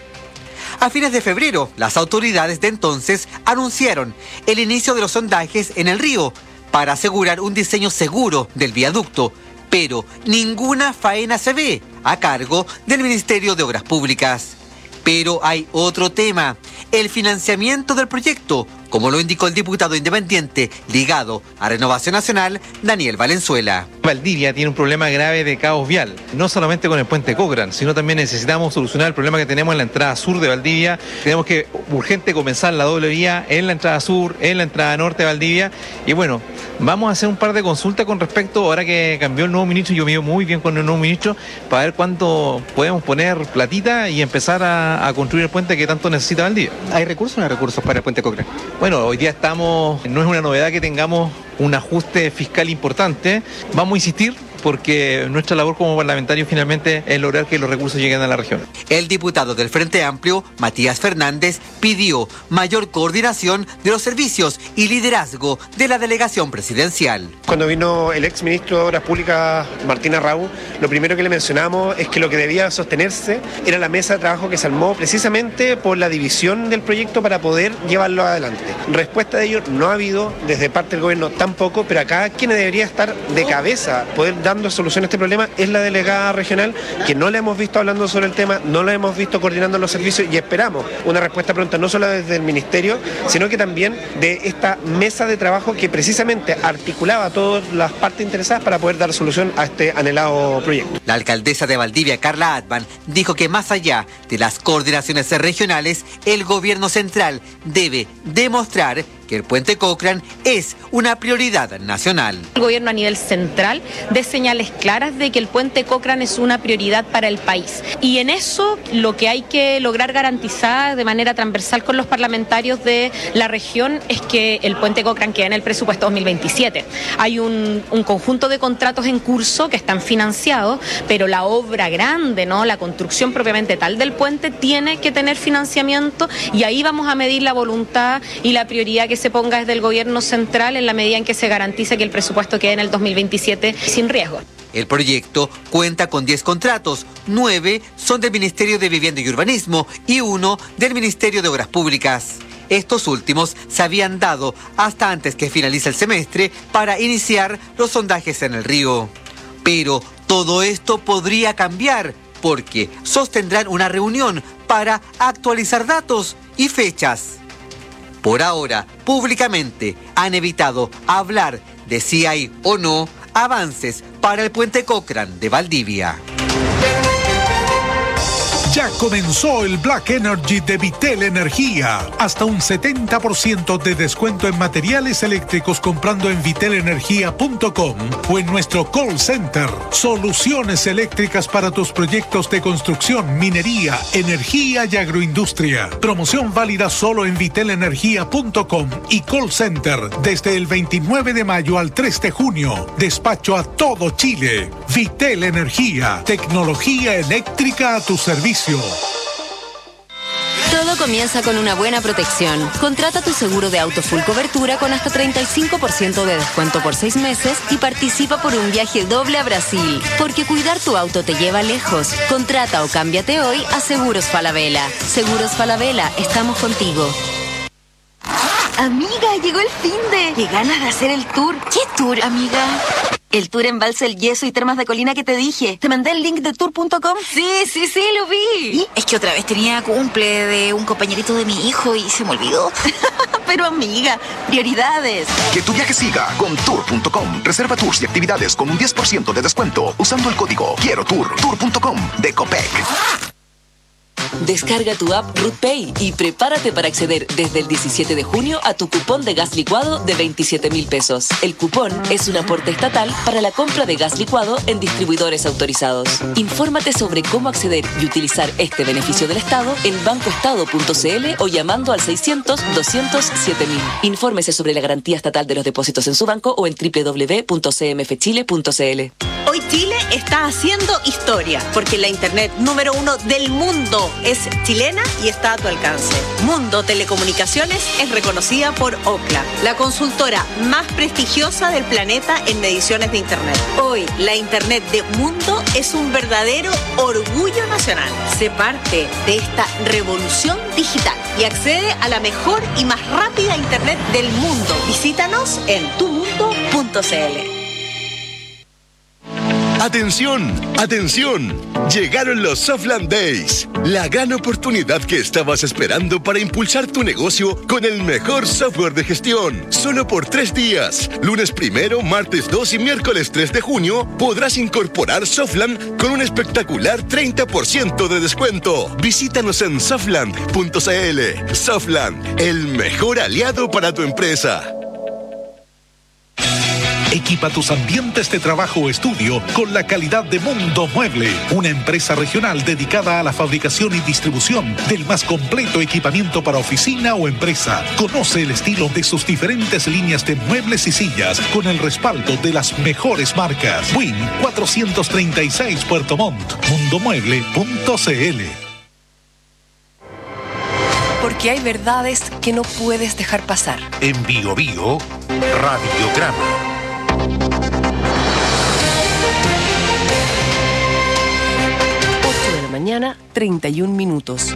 Speaker 1: A fines de febrero, las autoridades de entonces anunciaron el inicio de los sondajes en el río para asegurar un diseño seguro del viaducto, pero ninguna faena se ve a cargo del Ministerio de Obras Públicas. Pero hay otro tema, el financiamiento del proyecto, como lo indicó el diputado independiente ligado a Renovación Nacional, Daniel Valenzuela.
Speaker 2: Valdivia tiene un problema grave de caos vial, no solamente con el puente Cochrane, sino también necesitamos solucionar el problema que tenemos en la entrada sur de Valdivia. Tenemos que urgente comenzar la doble vía en la entrada sur, en la entrada norte de Valdivia. Y bueno, vamos a hacer un par de consultas con respecto, ahora que cambió el nuevo ministro, yo me veo muy bien con el nuevo ministro, para ver cuánto podemos poner platita y empezar a, a construir el puente que tanto necesita Valdivia.
Speaker 1: ¿Hay recursos o no hay recursos para el puente Cochrane?
Speaker 2: Bueno, hoy día estamos, no es una novedad que tengamos un ajuste fiscal importante. Vamos a insistir porque nuestra labor como parlamentarios finalmente es lograr que los recursos lleguen a la región.
Speaker 1: El diputado del Frente Amplio, Matías Fernández, pidió mayor coordinación de los servicios y liderazgo de la delegación presidencial.
Speaker 3: Cuando vino el ex ministro de Obras Públicas, Martín Arrau, lo primero que le mencionamos es que lo que debía sostenerse era la mesa de trabajo que se armó precisamente por la división del proyecto para poder llevarlo adelante. Respuesta de ello no ha habido, desde parte del gobierno tampoco, pero acá quien debería estar de cabeza, poder dar dando solución a este problema es la delegada regional, que no la hemos visto hablando sobre el tema, no la hemos visto coordinando los servicios y esperamos una respuesta pronta, no solo desde el ministerio, sino que también de esta mesa de trabajo que precisamente articulaba a todas las partes interesadas para poder dar solución a este anhelado proyecto.
Speaker 1: La alcaldesa de Valdivia, Carla Atman, dijo que más allá de las coordinaciones regionales, el gobierno central debe demostrar que el puente Cochrane es una prioridad nacional.
Speaker 15: El gobierno a nivel central dé señales claras de que el puente Cochrane es una prioridad para el país. Y en eso lo que hay que lograr garantizar de manera transversal con los parlamentarios de la región es que el puente Cochrane quede en el presupuesto dos mil veintisiete. Hay un, un conjunto de contratos en curso que están financiados, pero la obra grande, ¿no?, la construcción propiamente tal del puente tiene que tener financiamiento y ahí vamos a medir la voluntad y la prioridad que se ponga desde el gobierno central en la medida en que se garantice que el presupuesto quede en el dos mil veintisiete sin riesgo.
Speaker 1: El proyecto cuenta con diez contratos, nueve son del Ministerio de Vivienda y Urbanismo y uno del Ministerio de Obras Públicas. Estos últimos se habían dado hasta antes que finalice el semestre para iniciar los sondajes en el río. Pero todo esto podría cambiar porque sostendrán una reunión para actualizar datos y fechas. Por ahora, públicamente han evitado hablar de si hay o no avances para el puente Cochrane de Valdivia.
Speaker 16: Ya comenzó el Black Energy de Vitel Energía. Hasta un setenta por ciento de descuento en materiales eléctricos comprando en vitel energía punto com o en nuestro call center. Soluciones eléctricas para tus proyectos de construcción, minería, energía y agroindustria. Promoción válida solo en vitel energía punto com y call center desde el veintinueve de mayo al tres de junio. Despacho a todo Chile. Vitel Energía. Tecnología eléctrica a tu servicio.
Speaker 17: Todo comienza con una buena protección. Contrata tu seguro de auto full cobertura con hasta treinta y cinco por ciento de descuento por seis meses y participa por un viaje doble a Brasil. Porque cuidar tu auto te lleva lejos. Contrata o cámbiate hoy a Seguros Falabella. Seguros Falabella, estamos contigo.
Speaker 4: Amiga, llegó el finde. Qué ganas de hacer el tour. ¿Qué tour, amiga? El tour embalse El Yeso y Termas de Colina que te dije. ¿Te mandé el link de tour punto com?
Speaker 23: Sí, sí, sí, lo vi.
Speaker 4: ¿Y? Es que otra vez tenía cumple de un compañerito de mi hijo y se me olvidó. Pero amiga, prioridades.
Speaker 5: Que tu viaje siga con tour punto com. Reserva tours y actividades con un diez por ciento de descuento usando el código Quiero Tour. tour punto com de Copec.
Speaker 10: Descarga tu app RootPay y prepárate para acceder desde el diecisiete de junio a tu cupón de gas licuado de veintisiete mil pesos. El cupón es un aporte estatal para la compra de gas licuado en distribuidores autorizados. Infórmate sobre cómo acceder y utilizar este beneficio del Estado en banco estado punto c l o llamando al seiscientos, doscientos, siete mil. Infórmese sobre la garantía estatal de los depósitos en su banco o en doble u doble u doble u punto c m f chile punto c l.
Speaker 22: Hoy Chile está haciendo historia, porque la internet número uno del mundo es chilena y está a tu alcance. Mundo Telecomunicaciones es reconocida por Ookla, la consultora más prestigiosa del planeta en mediciones de internet. Hoy, la internet de Mundo es un verdadero orgullo nacional. Sé parte de esta revolución digital y accede a la mejor y más rápida internet del mundo. Visítanos en tu mundo punto c l.
Speaker 24: ¡Atención! ¡Atención! Llegaron los Softland Days, la gran oportunidad que estabas esperando para impulsar tu negocio con el mejor software de gestión. Solo por tres días, lunes primero, martes dos y miércoles tres de junio, podrás incorporar Softland con un espectacular treinta por ciento de descuento. Visítanos en softland punto c l. Softland, el mejor aliado para tu empresa.
Speaker 16: Equipa tus ambientes de trabajo o estudio con la calidad de Mundo Mueble, una empresa regional dedicada a la fabricación y distribución del más completo equipamiento para oficina o empresa. Conoce el estilo de sus diferentes líneas de muebles y sillas con el respaldo de las mejores marcas. Win cuatrocientos treinta y seis Puerto Montt, mundo mueble punto c l.
Speaker 18: Porque hay verdades que no puedes dejar pasar.
Speaker 13: En Bio Bio, Radiograma.
Speaker 18: ocho de la mañana, treinta y un minutos.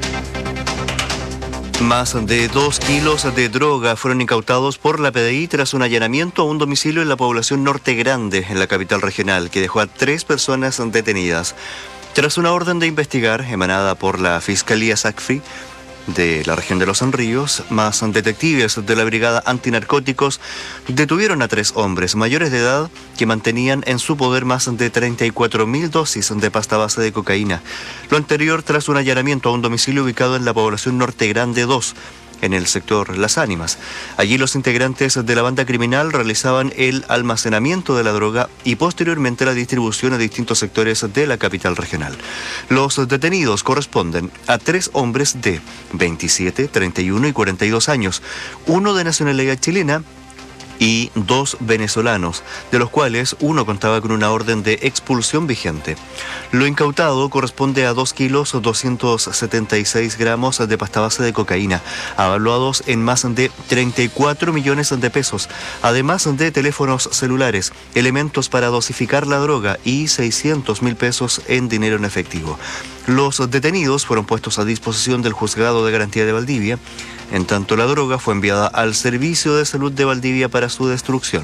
Speaker 19: Más de dos kilos de droga fueron incautados por la P D I tras un allanamiento a un domicilio en la población Norte Grande, en la capital regional, que dejó a tres personas detenidas. Tras una orden de investigar emanada por la Fiscalía SACFI de la región de Los Ríos, más detectives de la Brigada Antinarcóticos detuvieron a tres hombres mayores de edad que mantenían en su poder más de treinta y cuatro mil dosis de pasta base de cocaína. Lo anterior tras un allanamiento a un domicilio ubicado en la población Norte Grande dos, en el sector Las Ánimas. Allí los integrantes de la banda criminal realizaban el almacenamiento de la droga y posteriormente la distribución a distintos sectores de la capital regional. Los detenidos corresponden a tres hombres de veintisiete, treinta y uno y cuarenta y dos años, uno de nacionalidad chilena y dos venezolanos, de los cuales uno contaba con una orden de expulsión vigente. Lo incautado corresponde a dos kilos doscientos setenta y seis gramos de pasta base de cocaína, avaluados en más de treinta y cuatro millones de pesos, además de teléfonos celulares, elementos para dosificar la droga y seiscientos mil pesos en dinero en efectivo. Los detenidos fueron puestos a disposición del Juzgado de Garantía de Valdivia. En tanto, la droga fue enviada al Servicio de Salud de Valdivia para su destrucción.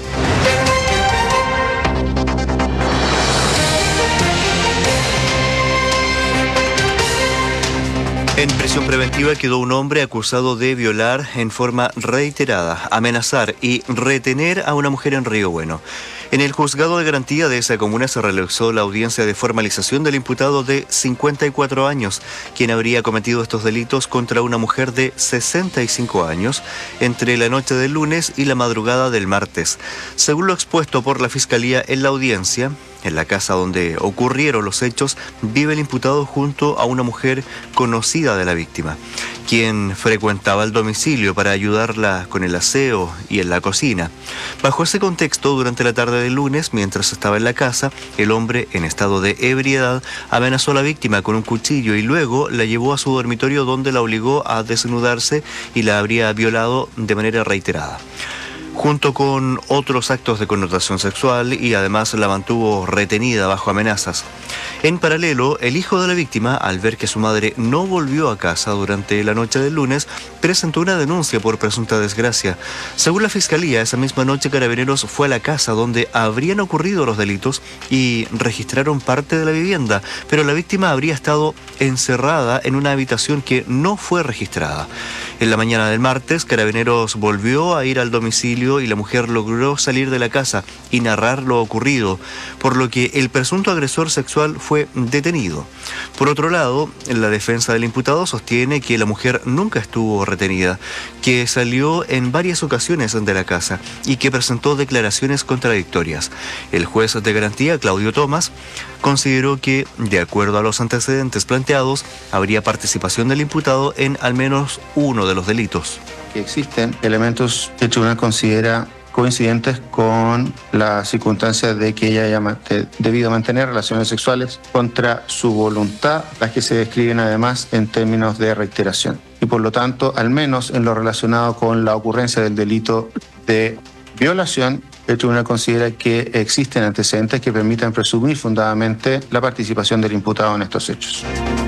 Speaker 19: En prisión preventiva quedó un hombre acusado de violar en forma reiterada, amenazar y retener a una mujer en Río Bueno. En el juzgado de garantía de esa comuna se realizó la audiencia de formalización del imputado de cincuenta y cuatro años, quien habría cometido estos delitos contra una mujer de sesenta y cinco años entre la noche del lunes y la madrugada del martes. Según lo expuesto por la Fiscalía en la audiencia, en la casa donde ocurrieron los hechos, vive el imputado junto a una mujer conocida de la víctima, quien frecuentaba el domicilio para ayudarla con el aseo y en la cocina. Bajo ese contexto, durante la tarde del lunes, mientras estaba en la casa, el hombre, en estado de ebriedad, amenazó a la víctima con un cuchillo y luego la llevó a su dormitorio, donde la obligó a desnudarse y la habría violado de manera reiterada. junto con otros actos de connotación sexual, y además la mantuvo retenida bajo amenazas. En paralelo, el hijo de la víctima, al ver que su madre no volvió a casa durante la noche del lunes, presentó una denuncia por presunta desgracia. Según la Fiscalía, esa misma noche Carabineros fue a la casa donde habrían ocurrido los delitos y registraron parte de la vivienda, pero la víctima habría estado encerrada en una habitación que no fue registrada. En la mañana del martes, Carabineros volvió a ir al domicilio y la mujer logró salir de la casa y narrar lo ocurrido, por lo que el presunto agresor sexual fue detenido. Por otro lado, la defensa del imputado sostiene que la mujer nunca estuvo retenida, que salió en varias ocasiones de la casa y que presentó declaraciones contradictorias. El juez de garantía, Claudio Tomás, consideró que, de acuerdo a los antecedentes planteados, habría participación del imputado en al menos uno de los delitos.
Speaker 6: Que existen elementos que el tribunal considera coincidentes con la circunstancia de que ella haya debido mantener relaciones sexuales contra su voluntad, las que se describen además en términos de reiteración. Y por lo tanto, al menos en lo relacionado con la ocurrencia del delito de violación, el tribunal considera que existen antecedentes que permitan presumir fundadamente la participación del imputado en estos hechos.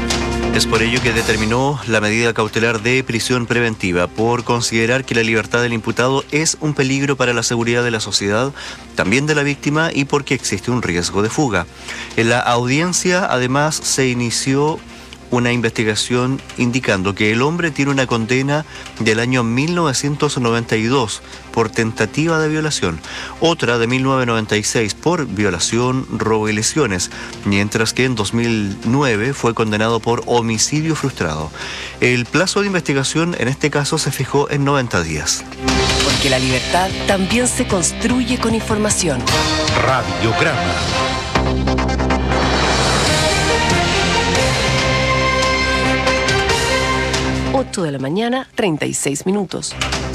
Speaker 19: Es por ello que determinó la medida cautelar de prisión preventiva, por considerar que la libertad del imputado es un peligro para la seguridad de la sociedad, también de la víctima, y porque existe un riesgo de fuga. En la audiencia, además, se inició una investigación indicando que el hombre tiene una condena del año mil novecientos noventa y dos por tentativa de violación, otra de mil novecientos noventa y seis por violación, robo y lesiones, mientras que en dos mil nueve fue condenado por homicidio frustrado. El plazo de investigación en este caso se fijó en noventa días.
Speaker 18: Porque la libertad también se construye con información.
Speaker 13: Radiograma.
Speaker 18: ocho de la mañana, treinta y seis minutos.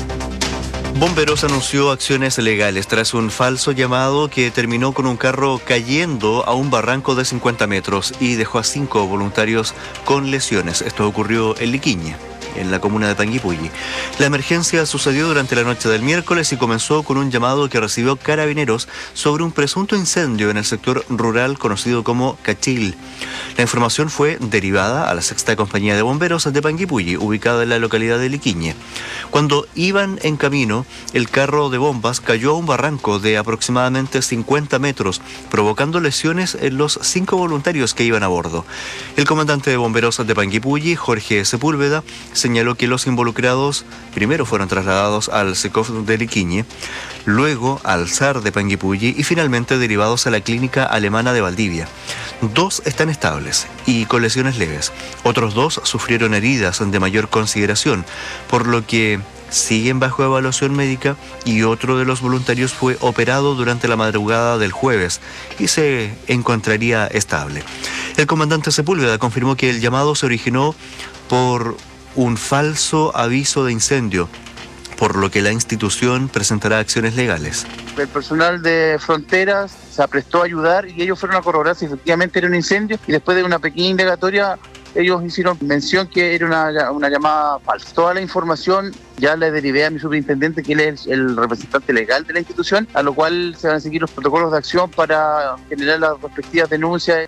Speaker 19: Bomberos anunció acciones legales tras un falso llamado que terminó con un carro cayendo a un barranco de cincuenta metros y dejó a cinco voluntarios con lesiones. Esto ocurrió en Liquiñe, en la comuna de Panguipulli. La emergencia sucedió durante la noche del miércoles y comenzó con un llamado que recibió Carabineros sobre un presunto incendio en el sector rural conocido como Cachil. La información fue derivada a la sexta compañía de bomberos de Panguipulli, ubicada en la localidad de Liquiñe. Cuando iban en camino, el carro de bombas cayó a un barranco de aproximadamente cincuenta metros, provocando lesiones en los cinco voluntarios que iban a bordo. El comandante de bomberos de Panguipulli, Jorge Sepúlveda, señaló que los involucrados primero fueron trasladados al SECOF de Liquiñe, luego al S A R de Panguipulli y finalmente derivados a la clínica alemana de Valdivia. Dos están estables y con lesiones leves. Otros dos sufrieron heridas de mayor consideración, por lo que siguen bajo evaluación médica, y otro de los voluntarios fue operado durante la madrugada del jueves y se encontraría estable. El comandante Sepúlveda confirmó que el llamado se originó por un falso aviso de incendio, por lo que la institución presentará acciones legales.
Speaker 7: El personal de fronteras se prestó a ayudar y ellos fueron a corroborar si efectivamente era un incendio, y después de una pequeña indagatoria ellos hicieron mención que era una, una llamada falsa. Toda la información ya la derivé a mi superintendente, que él es el representante legal de la institución, a lo cual se van a seguir los protocolos de acción para generar las respectivas denuncias.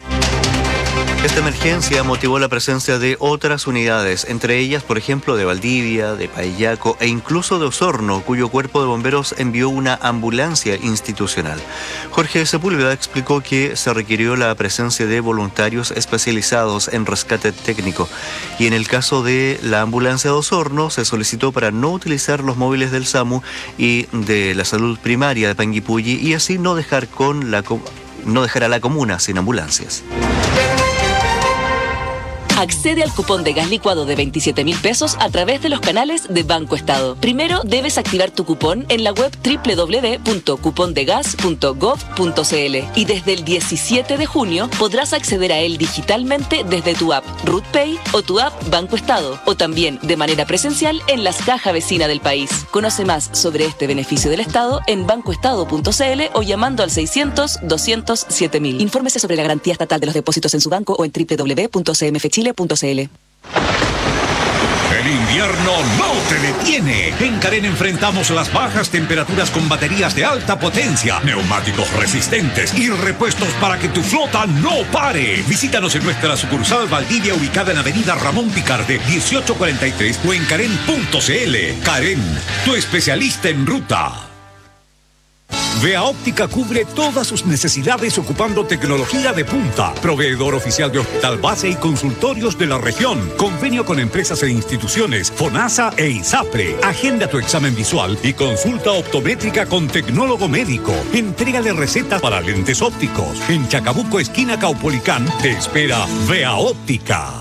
Speaker 19: Esta emergencia motivó la presencia de otras unidades, entre ellas, por ejemplo, de Valdivia, de Payaco e incluso de Osorno, cuyo cuerpo de bomberos envió una ambulancia institucional. Jorge Sepúlveda explicó que se requirió la presencia de voluntarios especializados en rescate técnico, y en el caso de la ambulancia de Osorno se solicitó para no utilizar los móviles del SAMU y de la salud primaria de Panguipulli, y así no dejar, con la, no dejar a la comuna sin ambulancias.
Speaker 10: Accede al cupón de gas licuado de veintisiete mil pesos a través de los canales de Banco Estado. Primero debes activar tu cupón en la web doble u doble u doble u punto cupondegas punto gov punto cl y desde el diecisiete de junio podrás acceder a él digitalmente desde tu app RutPay o tu app Banco Estado, o también de manera presencial en las cajas vecinas del país. Conoce más sobre este beneficio del Estado en bancoestado punto cl o llamando al seiscientos, doscientos, siete mil. Infórmese sobre la garantía estatal de los depósitos en su banco o en doble u doble u doble u punto c m f chile punto c l.
Speaker 14: El invierno no te detiene. En Carén enfrentamos las bajas temperaturas con baterías de alta potencia, neumáticos resistentes y repuestos para que tu flota no pare. Visítanos en nuestra sucursal Valdivia, ubicada en Avenida Ramón Picarde, dieciocho cuarenta y tres, o en Carén punto c l. Carén, tu especialista en ruta. Vea Óptica cubre todas sus necesidades ocupando tecnología de punta. Proveedor oficial de hospital base y consultorios de la región. Convenio con empresas e instituciones, FONASA e ISAPRE. Agenda tu examen visual y consulta optométrica con tecnólogo médico. Entrega de recetas para lentes ópticos. En Chacabuco, esquina Caupolicán, te espera Vea Óptica.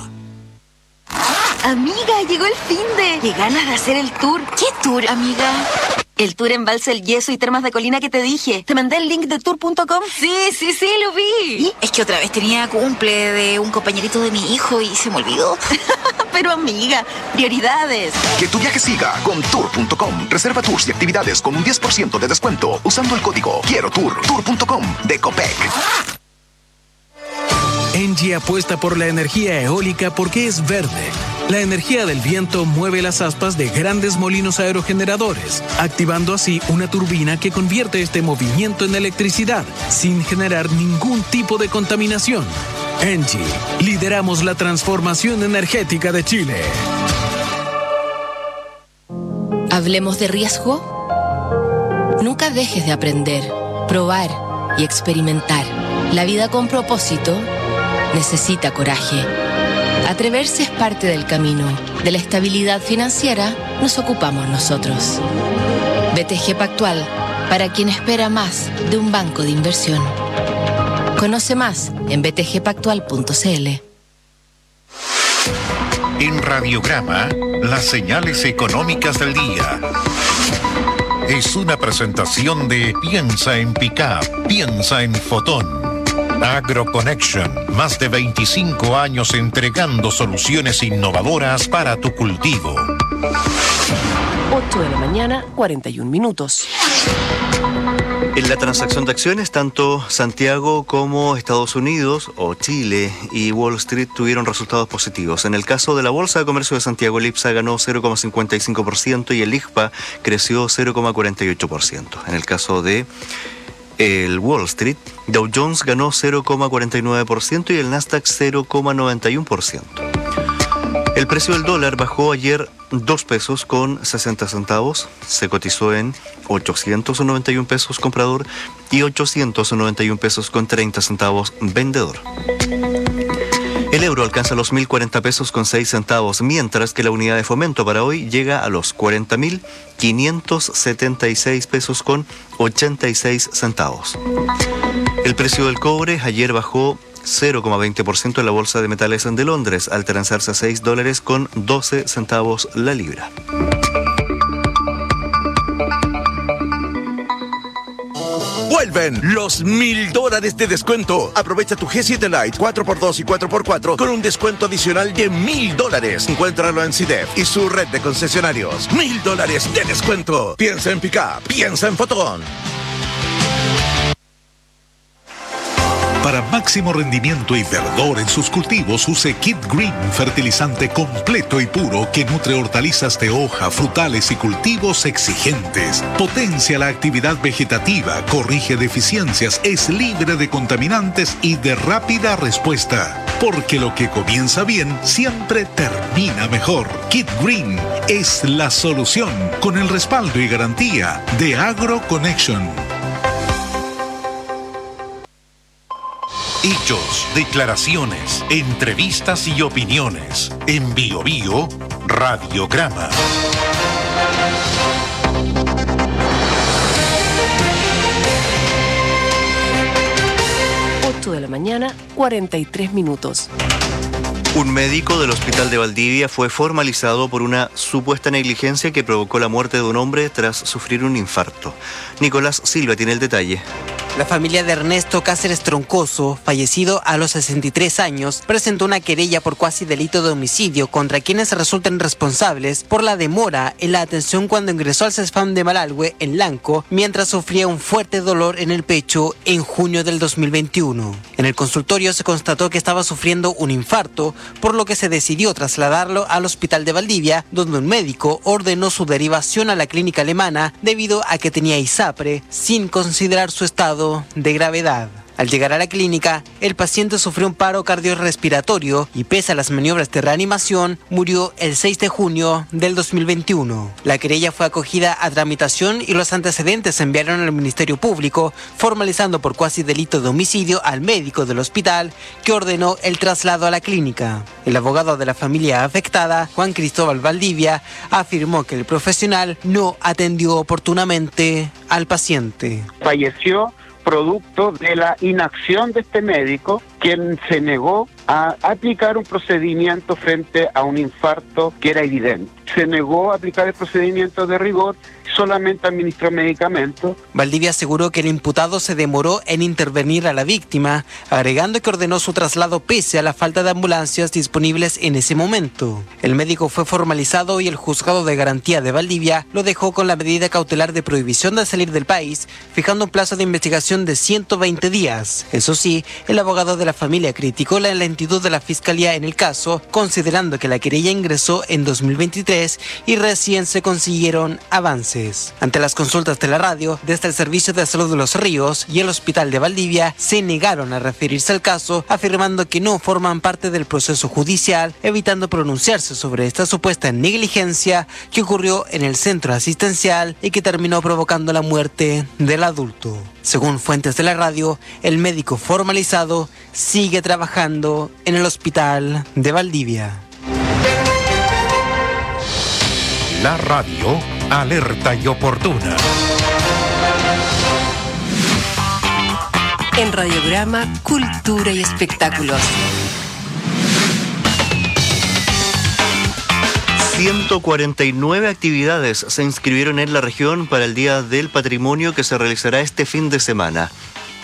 Speaker 4: Amiga, llegó el finde. Qué ganas de hacer el tour. ¿Qué tour, amiga? El tour Embalse El Yeso y Termas de Colina que te dije. ¿Te mandé el link de tour punto com?
Speaker 23: Sí, sí, sí, lo vi. ¿Y? Es que otra vez tenía cumple de un compañerito de mi hijo y se me olvidó.
Speaker 4: Pero amiga, prioridades.
Speaker 5: Que tu viaje siga con tour punto com. Reserva tours y actividades con un diez por ciento de descuento usando el código Quiero Tour. tour punto com de Copec.
Speaker 8: Engie apuesta por la energía eólica porque es verde. La energía del viento mueve las aspas de grandes molinos aerogeneradores, activando así una turbina que convierte este movimiento en electricidad, sin generar ningún tipo de contaminación. Engie, lideramos la transformación energética de Chile.
Speaker 23: ¿Hablemos de riesgo? Nunca dejes de aprender, probar y experimentar. La vida con propósito necesita coraje. Atreverse es parte del camino. De la estabilidad financiera nos ocupamos nosotros. B T G Pactual, para quien espera más de un banco de inversión. Conoce más en b t g pactual punto c l.
Speaker 13: En Radiograma, las señales económicas del día. Es una presentación de Piensa en Pickup, piensa en Fotón. AgroConnection, más de veinticinco años entregando soluciones innovadoras para tu cultivo.
Speaker 18: ocho de la mañana, cuarenta y un minutos.
Speaker 19: En la transacción de acciones, tanto Santiago como Estados Unidos o Chile y Wall Street tuvieron resultados positivos. En el caso de la Bolsa de Comercio de Santiago, el IPSA ganó cero coma cincuenta y cinco por ciento y el I G P A creció cero coma cuarenta y ocho por ciento. En el caso de el Wall Street, Dow Jones ganó cero coma cuarenta y nueve por ciento y el Nasdaq cero coma noventa y uno por ciento. El precio del dólar bajó ayer dos pesos con sesenta centavos, se cotizó en ochocientos noventa y uno pesos comprador y ochocientos noventa y uno pesos con treinta centavos vendedor. El euro alcanza los mil cuarenta pesos con seis centavos, mientras que la unidad de fomento para hoy llega a los cuarenta mil quinientos setenta y seis pesos con ochenta y seis centavos. El precio del cobre ayer bajó cero coma veinte por ciento en la Bolsa de Metales de Londres, al transarse a seis dólares con doce centavos la libra.
Speaker 9: Vuelven los mil dólares de descuento. Aprovecha tu G siete Lite cuatro por dos y cuatro por cuatro con un descuento adicional de mil dólares. Encuéntralo en CIDEF y su red de concesionarios. Mil dólares de descuento. Piensa en Pickup, piensa en Fotón.
Speaker 16: Para máximo rendimiento y verdor en sus cultivos, use Kid Green, fertilizante completo y puro que nutre hortalizas de hoja, frutales y cultivos exigentes. Potencia la actividad vegetativa, corrige deficiencias, es libre de contaminantes y de rápida respuesta. Porque lo que comienza bien siempre termina mejor. Kid Green es la solución, con el respaldo y garantía de AgroConnection.
Speaker 13: Hechos, declaraciones, entrevistas y opiniones. En Bio Bio, Radiograma.
Speaker 18: ocho de la mañana, cuarenta y tres minutos.
Speaker 19: Un médico del Hospital de Valdivia fue formalizado por una supuesta negligencia que provocó la muerte de un hombre tras sufrir un infarto. Nicolás Silva tiene el detalle.
Speaker 11: La familia de Ernesto Cáceres Troncoso, fallecido a los sesenta y tres años, presentó una querella por cuasi delito de homicidio contra quienes resulten responsables por la demora en la atención cuando ingresó al CESFAM de Malalhue, en Lanco, mientras sufría un fuerte dolor en el pecho en junio del dos mil veintiuno. En el consultorio se constató que estaba sufriendo un infarto, por lo que se decidió trasladarlo al hospital de Valdivia, donde un médico ordenó su derivación a la clínica alemana debido a que tenía ISAPRE, sin considerar su estado de gravedad. Al llegar a la clínica, el paciente sufrió un paro cardiorrespiratorio y, pese a las maniobras de reanimación, murió el seis de junio del dos mil veintiuno. La querella fue acogida a tramitación y los antecedentes se enviaron al Ministerio Público, formalizando por cuasi delito de homicidio al médico del hospital que ordenó el traslado a la clínica. El abogado de la familia afectada, Juan Cristóbal Valdivia, afirmó que el profesional no atendió oportunamente al paciente.
Speaker 12: Falleció producto de la inacción de este médico, quien se negó a aplicar un procedimiento frente a un infarto que era evidente. Se negó a aplicar el procedimiento de rigor, solamente administró medicamentos.
Speaker 11: Valdivia aseguró que el imputado se demoró en intervenir a la víctima, agregando que ordenó su traslado pese a la falta de ambulancias disponibles en ese momento. El médico fue formalizado y el juzgado de garantía de Valdivia lo dejó con la medida cautelar de prohibición de salir del país, fijando un plazo de investigación de ciento veinte días. Eso sí, el abogado de la familia criticó la lentitud de la fiscalía en el caso, considerando que la querella ingresó en dos mil veintitrés y recién se consiguieron avances. Ante las consultas de la radio, desde el Servicio de Salud de Los Ríos y el Hospital de Valdivia se negaron a referirse al caso, afirmando que no forman parte del proceso judicial, evitando pronunciarse sobre esta supuesta negligencia que ocurrió en el centro asistencial y que terminó provocando la muerte del adulto. Según fuentes de la radio, el médico formalizado sigue trabajando en el Hospital de Valdivia.
Speaker 13: La radio alerta y oportuna.
Speaker 18: En Radiograma, Cultura y Espectáculos.
Speaker 19: ciento cuarenta y nueve actividades se inscribieron en la región para el Día del Patrimonio que se realizará este fin de semana.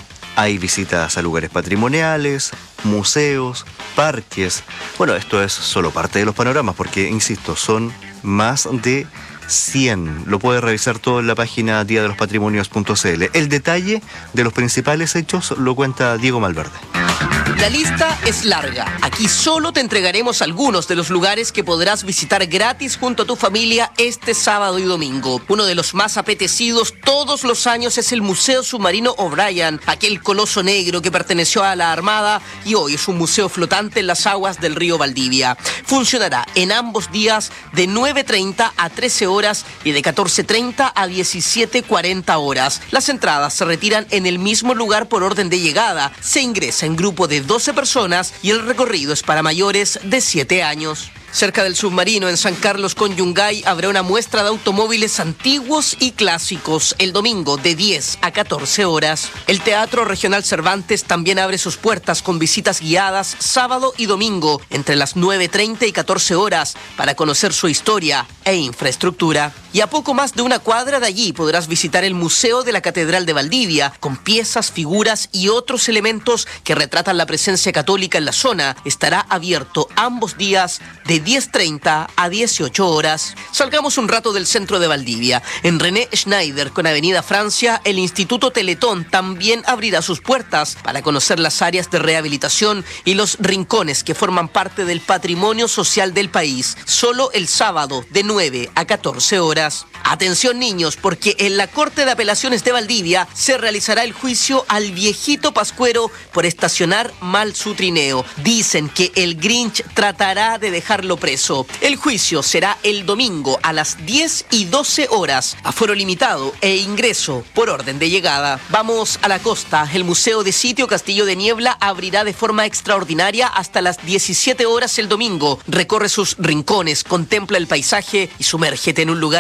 Speaker 19: Hay visitas a lugares patrimoniales, museos, parques. Bueno, esto es solo parte de los panoramas porque, insisto, son más de cien. Lo puede revisar todo en la página dia de los patrimonios punto c l. El detalle de los principales hechos lo cuenta Diego Malverde.
Speaker 20: La lista es larga. Aquí solo te entregaremos algunos de los lugares que podrás visitar gratis junto a tu familia este sábado y domingo. Uno de los más apetecidos todos los años es el Museo Submarino O'Brien, aquel coloso negro que perteneció a la Armada y hoy es un museo flotante en las aguas del río Valdivia. Funcionará en ambos días de nueve treinta a trece horas y de catorce treinta a diecisiete cuarenta horas. Las entradas se retiran en el mismo lugar por orden de llegada. Se ingresa en grupo de doce personas y el recorrido es para mayores de siete años. Cerca del submarino, en San Carlos con Yungay, habrá una muestra de automóviles antiguos y clásicos el domingo de diez a catorce horas. El Teatro Regional Cervantes también abre sus puertas con visitas guiadas sábado y domingo entre las nueve treinta y catorce horas para conocer su historia e infraestructura. Y a poco más de una cuadra de allí podrás visitar el Museo de la Catedral de Valdivia con piezas, figuras y otros elementos que retratan la presencia católica en la zona. Estará abierto ambos días de diez treinta a dieciocho horas. Salgamos un rato del centro de Valdivia. En René Schneider con Avenida Francia, el Instituto Teletón también abrirá sus puertas para conocer las áreas de rehabilitación y los rincones que forman parte del patrimonio social del país. Solo el sábado de nueve a catorce horas. Atención niños, porque en la Corte de Apelaciones de Valdivia se realizará el juicio al viejito pascuero por estacionar mal su trineo. Dicen que el Grinch tratará de dejarlo preso. El juicio será el domingo a las diez y doce horas. Aforo limitado e ingreso por orden de llegada. Vamos a la costa. El Museo de Sitio Castillo de Niebla abrirá de forma extraordinaria hasta las diecisiete horas el domingo. Recorre sus rincones, contempla el paisaje y sumérgete en un lugar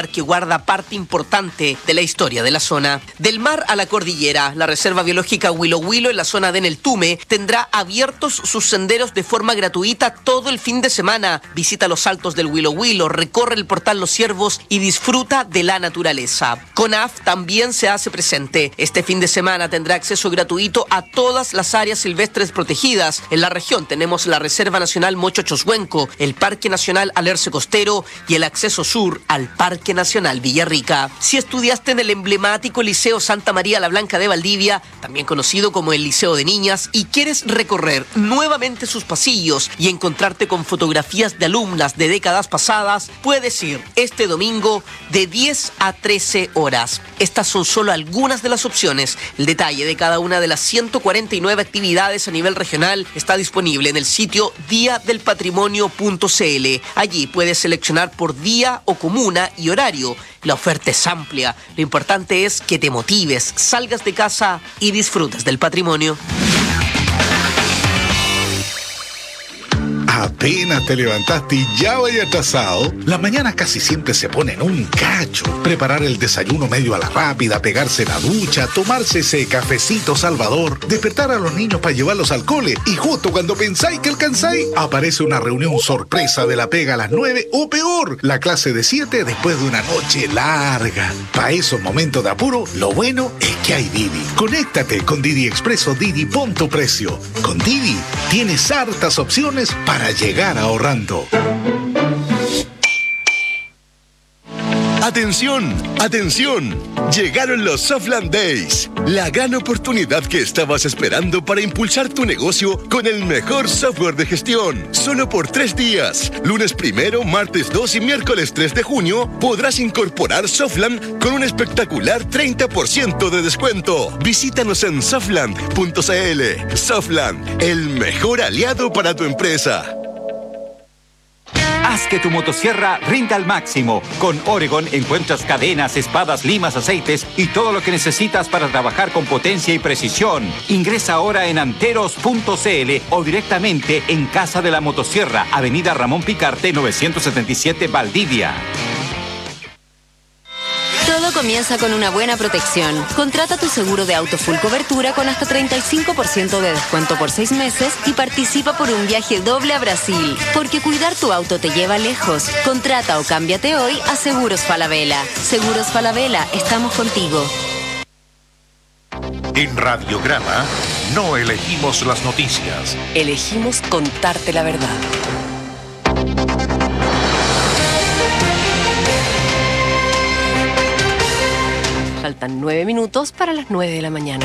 Speaker 20: lugar que guarda parte importante de la historia de la zona. Del mar a la cordillera, la Reserva Biológica Huilo Huilo en la zona de Neltume tendrá abiertos sus senderos de forma gratuita todo el fin de semana. Visita los altos del Huilo Huilo, recorre el portal Los Ciervos y disfruta de la naturaleza. CONAF también se hace presente. Este fin de semana tendrá acceso gratuito a todas las áreas silvestres protegidas. En la región tenemos la Reserva Nacional Mocho Choshuenco, el Parque Nacional Alerce Costero y el acceso sur al Parque Nacional Villarrica. Si estudiaste en el emblemático Liceo Santa María la Blanca de Valdivia, también conocido como el Liceo de Niñas, y quieres recorrer nuevamente sus pasillos y encontrarte con fotografías de alumnas de décadas pasadas, puedes ir este domingo de diez a trece horas. Estas son solo algunas de las opciones. El detalle de cada una de las ciento cuarenta y nueve actividades a nivel regional está disponible en el sitio dia del patrimonio punto c l. Allí puedes seleccionar por día o comuna y horario. La oferta es amplia. Lo importante es que te motives, salgas de casa y disfrutes del patrimonio.
Speaker 16: Apenas te levantaste y ya vaya atrasado. Las mañanas casi siempre se ponen un cacho. Preparar el desayuno medio a la rápida, pegarse la ducha, tomarse ese cafecito salvador, despertar a los niños para llevarlos al cole y justo cuando pensáis que alcanzáis, aparece una reunión sorpresa de la pega a las nueve o peor, la clase de siete después de una noche larga. Para esos momentos de apuro, lo bueno es que hay Didi. Conéctate con Didi Expreso Didi Punto Precio. Con Didi tienes hartas opciones para llegar ahorrando.
Speaker 24: Atención, atención, llegaron los Softland Days, la gran oportunidad que estabas esperando para impulsar tu negocio con el mejor software de gestión. Solo por tres días, lunes primero, martes dos y miércoles tres de junio, podrás incorporar Softland con un espectacular treinta por ciento de descuento. Visítanos en softland punto c l. Softland, el mejor aliado para tu empresa.
Speaker 2: Haz que tu motosierra rinda al máximo. Con Oregon encuentras cadenas, espadas, limas, aceites y todo lo que necesitas para trabajar con potencia y precisión. Ingresa ahora en anteros punto c l o directamente en Casa de la Motosierra, Avenida Ramón Picarte, novecientos setenta y siete, Valdivia.
Speaker 17: Todo comienza con una buena protección. Contrata tu seguro de auto full cobertura con hasta treinta y cinco por ciento de descuento por seis meses y participa por un viaje doble a Brasil. Porque cuidar tu auto te lleva lejos. Contrata o cámbiate hoy a Seguros Falabella. Seguros Falabella, estamos contigo.
Speaker 13: En Radiograma no elegimos las noticias.
Speaker 18: Elegimos contarte la verdad. Faltan nueve minutos para las nueve de la mañana.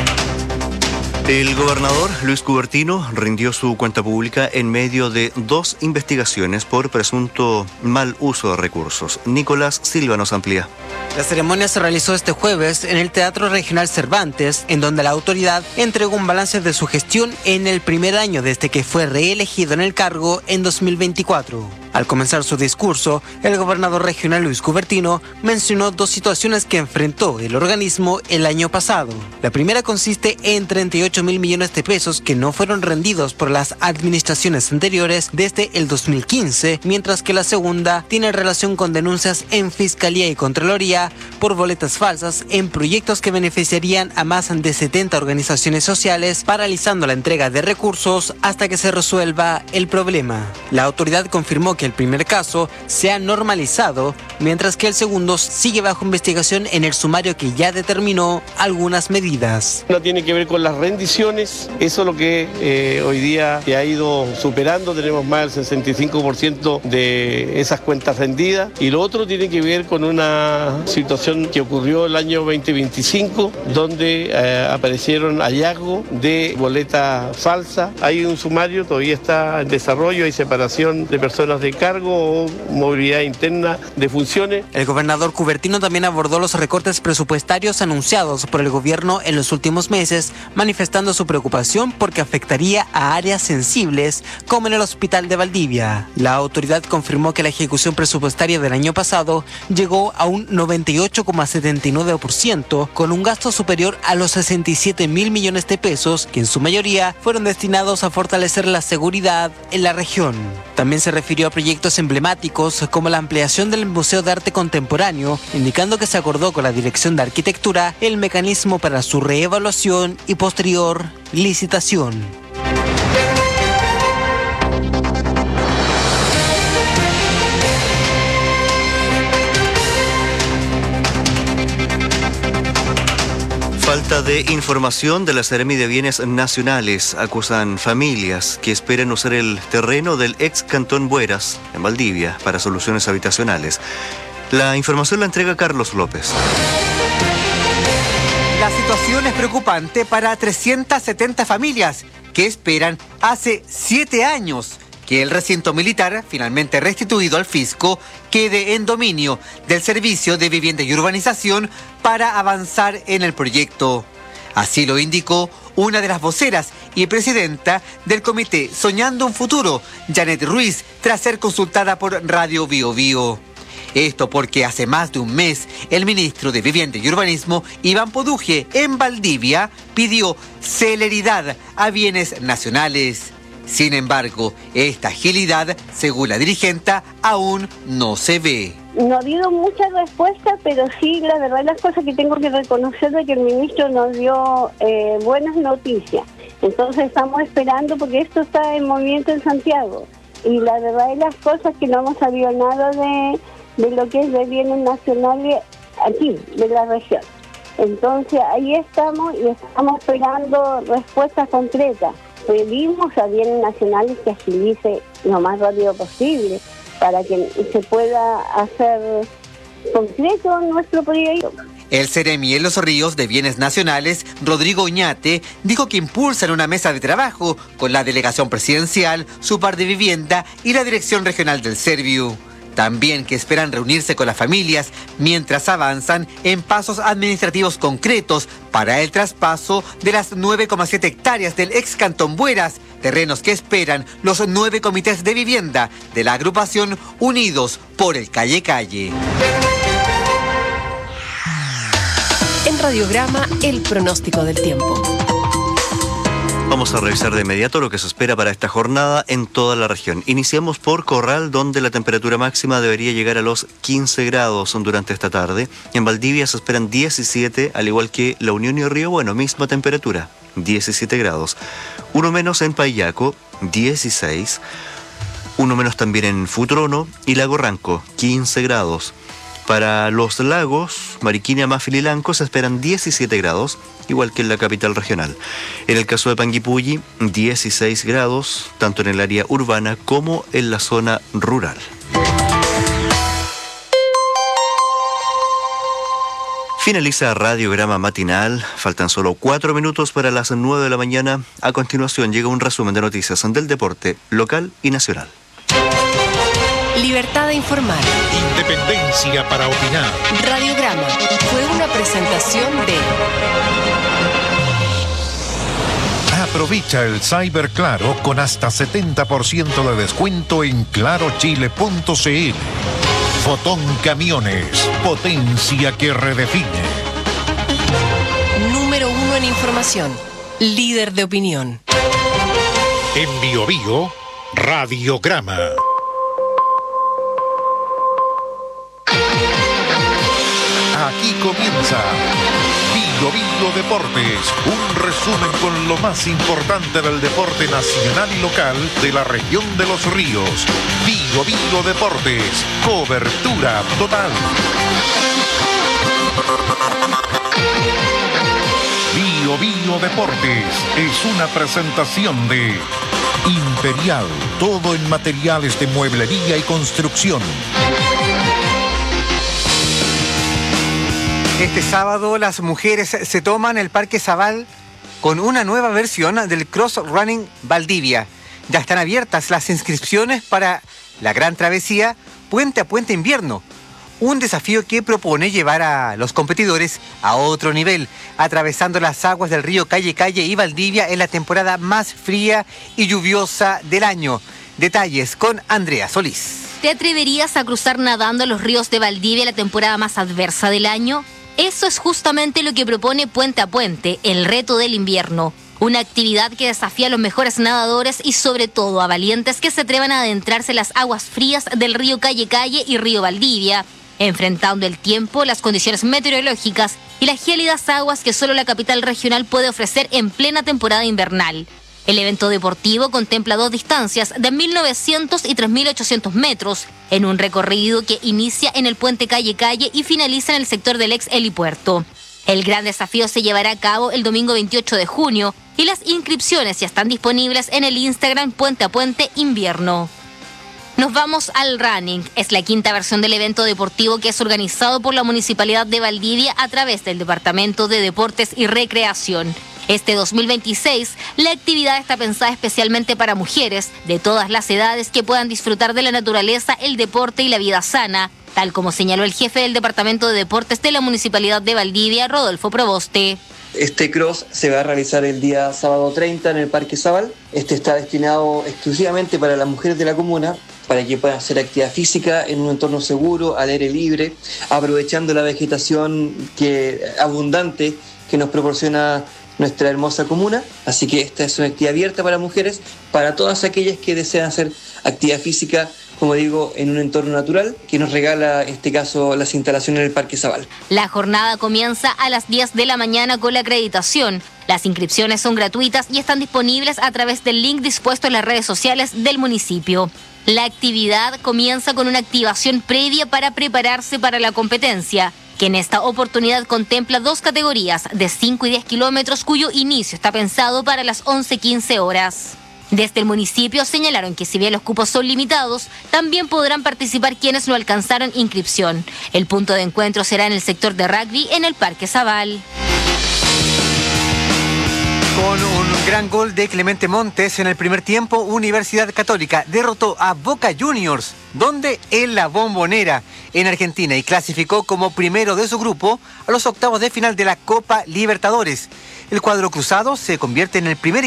Speaker 19: El gobernador Luis Cubertino rindió su cuenta pública en medio de dos investigaciones por presunto mal uso de recursos. Nicolás Silva nos amplía.
Speaker 11: La ceremonia se realizó este jueves en el Teatro Regional Cervantes, en donde la autoridad entregó un balance de su gestión en el primer año desde que fue reelegido en el cargo en dos mil veinticuatro. Al comenzar su discurso, el gobernador regional Luis Cubertino mencionó dos situaciones que enfrentó el organismo el año pasado. La primera consiste en treinta y ocho mil millones de pesos que no fueron rendidos por las administraciones anteriores desde el dos mil quince, mientras que la segunda tiene relación con denuncias en Fiscalía y Contraloría por boletas falsas en proyectos que beneficiarían a más de setenta organizaciones sociales, paralizando la entrega de recursos hasta que se resuelva el problema. La autoridad confirmó que el primer caso se ha normalizado, mientras que el segundo sigue bajo investigación en el sumario que ya determinó algunas medidas.
Speaker 3: No tiene que ver con las rendiciones, eso es lo que eh, hoy día se ha ido superando, tenemos más del sesenta y cinco por ciento de esas cuentas rendidas, y lo otro tiene que ver con una situación que ocurrió el año veinte veinticinco, donde eh, aparecieron hallazgos de boleta falsa. Hay un sumario, todavía está en desarrollo, hay separación de personas de cargo o movilidad interna de funciones.
Speaker 11: El gobernador Cubertino también abordó los recortes presupuestarios anunciados por el gobierno en los últimos meses, manifestando su preocupación porque afectaría a áreas sensibles como en el Hospital de Valdivia. La autoridad confirmó que la ejecución presupuestaria del año pasado llegó a un noventa y ocho coma setenta y nueve por ciento, con un gasto superior a los sesenta y siete mil millones de pesos, que en su mayoría fueron destinados a fortalecer la seguridad en la región. También se refirió a proyectos emblemáticos como la ampliación del Museo de Arte Contemporáneo, indicando que se acordó con la Dirección de Arquitectura el mecanismo para su reevaluación y posterior licitación.
Speaker 19: Falta de información de la Seremi de Bienes Nacionales. Acusan familias que esperan usar el terreno del ex Cantón Bueras, en Valdivia, para soluciones habitacionales. La información la entrega Carlos López.
Speaker 1: La situación es preocupante para trescientas setenta familias que esperan hace siete años que el recinto militar, finalmente restituido al fisco, quede en dominio del Servicio de Vivienda y Urbanización para avanzar en el proyecto. Así lo indicó una de las voceras y presidenta del comité Soñando un Futuro, Janet Ruiz, tras ser consultada por Radio Bio Bio. Esto porque hace más de un mes el ministro de Vivienda y Urbanismo, Iván Poduje, en Valdivia, pidió celeridad a bienes nacionales. Sin embargo, esta agilidad, según la dirigente, aún no se ve.
Speaker 15: No ha habido mucha respuesta, pero sí, la verdad, las cosas que tengo que reconocer de que el ministro nos dio eh, buenas noticias. Entonces estamos esperando porque esto está en movimiento en Santiago. Y la verdad de las cosas que no hemos sabido nada de, de lo que es de bienes nacionales aquí, de la región. Entonces ahí estamos y estamos esperando respuestas concretas. Pedimos a bienes nacionales que agilice lo más rápido posible para que se pueda hacer concreto nuestro proyecto.
Speaker 1: El Seremi en Los Ríos de Bienes Nacionales, Rodrigo Oñate, dijo que impulsan una mesa de trabajo con la delegación presidencial, su par de vivienda y la dirección regional del Serviu. También que esperan reunirse con las familias mientras avanzan en pasos administrativos concretos para el traspaso de las nueve coma siete hectáreas del ex Cantón Bueras, terrenos que esperan los nueve comités de vivienda de la agrupación Unidos por el Calle Calle.
Speaker 18: En Radiograma, el pronóstico del tiempo.
Speaker 19: Vamos a revisar de inmediato lo que se espera para esta jornada en toda la región. Iniciamos por Corral, donde la temperatura máxima debería llegar a los quince grados durante esta tarde. En Valdivia se esperan diecisiete, al igual que La Unión y Río Bueno, misma temperatura, diecisiete grados. Uno menos en Payaco, dieciséis. Uno menos también en Futrono y Lago Ranco, quince grados. Para los lagos, Mariquina, Mafil y Lanco se esperan diecisiete grados, igual que en la capital regional. En el caso de Panguipulli, dieciséis grados, tanto en el área urbana como en la zona rural. Finaliza Radiograma Matinal. Faltan solo cuatro minutos para las nueve de la mañana. A continuación llega un resumen de noticias del deporte local y nacional.
Speaker 18: Libertad de informar.
Speaker 13: Independencia para opinar.
Speaker 18: Radiograma fue una presentación de...
Speaker 13: Aprovecha el Cyber Claro con hasta setenta por ciento de descuento en claro chile punto c l. Fotón Camiones, potencia que redefine.
Speaker 18: Número uno en información, líder de opinión.
Speaker 13: En Bio Bio, Radiograma. Aquí comienza Bio Bio Deportes, un resumen con lo más importante del deporte nacional y local de la región de Los Ríos. Bio Bio Deportes, cobertura total. Bio Bio Deportes es una presentación de Imperial, todo en materiales de mueblería y construcción.
Speaker 1: Este sábado las mujeres se toman el Parque Zabal con una nueva versión del Cross Running Valdivia. Ya están abiertas las inscripciones para la gran travesía Puente a Puente Invierno. Un desafío que propone llevar a los competidores a otro nivel, atravesando las aguas del río Calle Calle y Valdivia en la temporada más fría y lluviosa del año. Detalles con Andrea Solís.
Speaker 21: ¿Te atreverías a cruzar nadando los ríos de Valdivia en la temporada más adversa del año? Eso es justamente lo que propone Puente a Puente, el reto del invierno. Una actividad que desafía a los mejores nadadores y sobre todo a valientes que se atrevan a adentrarse en las aguas frías del río Calle Calle y río Valdivia, enfrentando el tiempo, las condiciones meteorológicas y las gélidas aguas que solo la capital regional puede ofrecer en plena temporada invernal. El evento deportivo contempla dos distancias de mil novecientos y tres mil ochocientos metros, en un recorrido que inicia en el puente Calle Calle y finaliza en el sector del ex helipuerto. El gran desafío se llevará a cabo el domingo veintiocho de junio y las inscripciones ya están disponibles en el Instagram Puente a Puente Invierno. Nos vamos al running. Es la quinta versión del evento deportivo que es organizado por la Municipalidad de Valdivia a través del Departamento de Deportes y Recreación. Este dos mil veintiséis, la actividad está pensada especialmente para mujeres de todas las edades que puedan disfrutar de la naturaleza, el deporte y la vida sana, tal como señaló el jefe del Departamento de Deportes de la Municipalidad de Valdivia, Rodolfo Proboste.
Speaker 6: Este cross se va a realizar el día sábado treinta en el Parque Zabal. Este está destinado exclusivamente para las mujeres de la comuna, para que puedan hacer actividad física en un entorno seguro, al aire libre, aprovechando la vegetación que, abundante que nos proporciona nuestra hermosa comuna. Así que esta es una actividad abierta para mujeres, para todas aquellas que desean hacer actividad física, como digo, en un entorno natural que nos regala, en este caso, las instalaciones del Parque Zabal.
Speaker 21: La jornada comienza a las diez de la mañana con la acreditación. Las inscripciones son gratuitas y están disponibles a través del link dispuesto en las redes sociales del municipio. La actividad comienza con una activación previa para prepararse para la competencia, que en esta oportunidad contempla dos categorías de cinco y diez kilómetros, cuyo inicio está pensado para las once quince horas. Desde el municipio señalaron que si bien los cupos son limitados, también podrán participar quienes no alcanzaron inscripción. El punto de encuentro será en el sector de rugby en el Parque Zabal.
Speaker 1: Con un gran gol de Clemente Montes en el primer tiempo, Universidad Católica derrotó a Boca Juniors, donde en la Bombonera, en Argentina, y clasificó como primero de su grupo a los octavos de final de la Copa Libertadores. El cuadro cruzado se convierte en el primer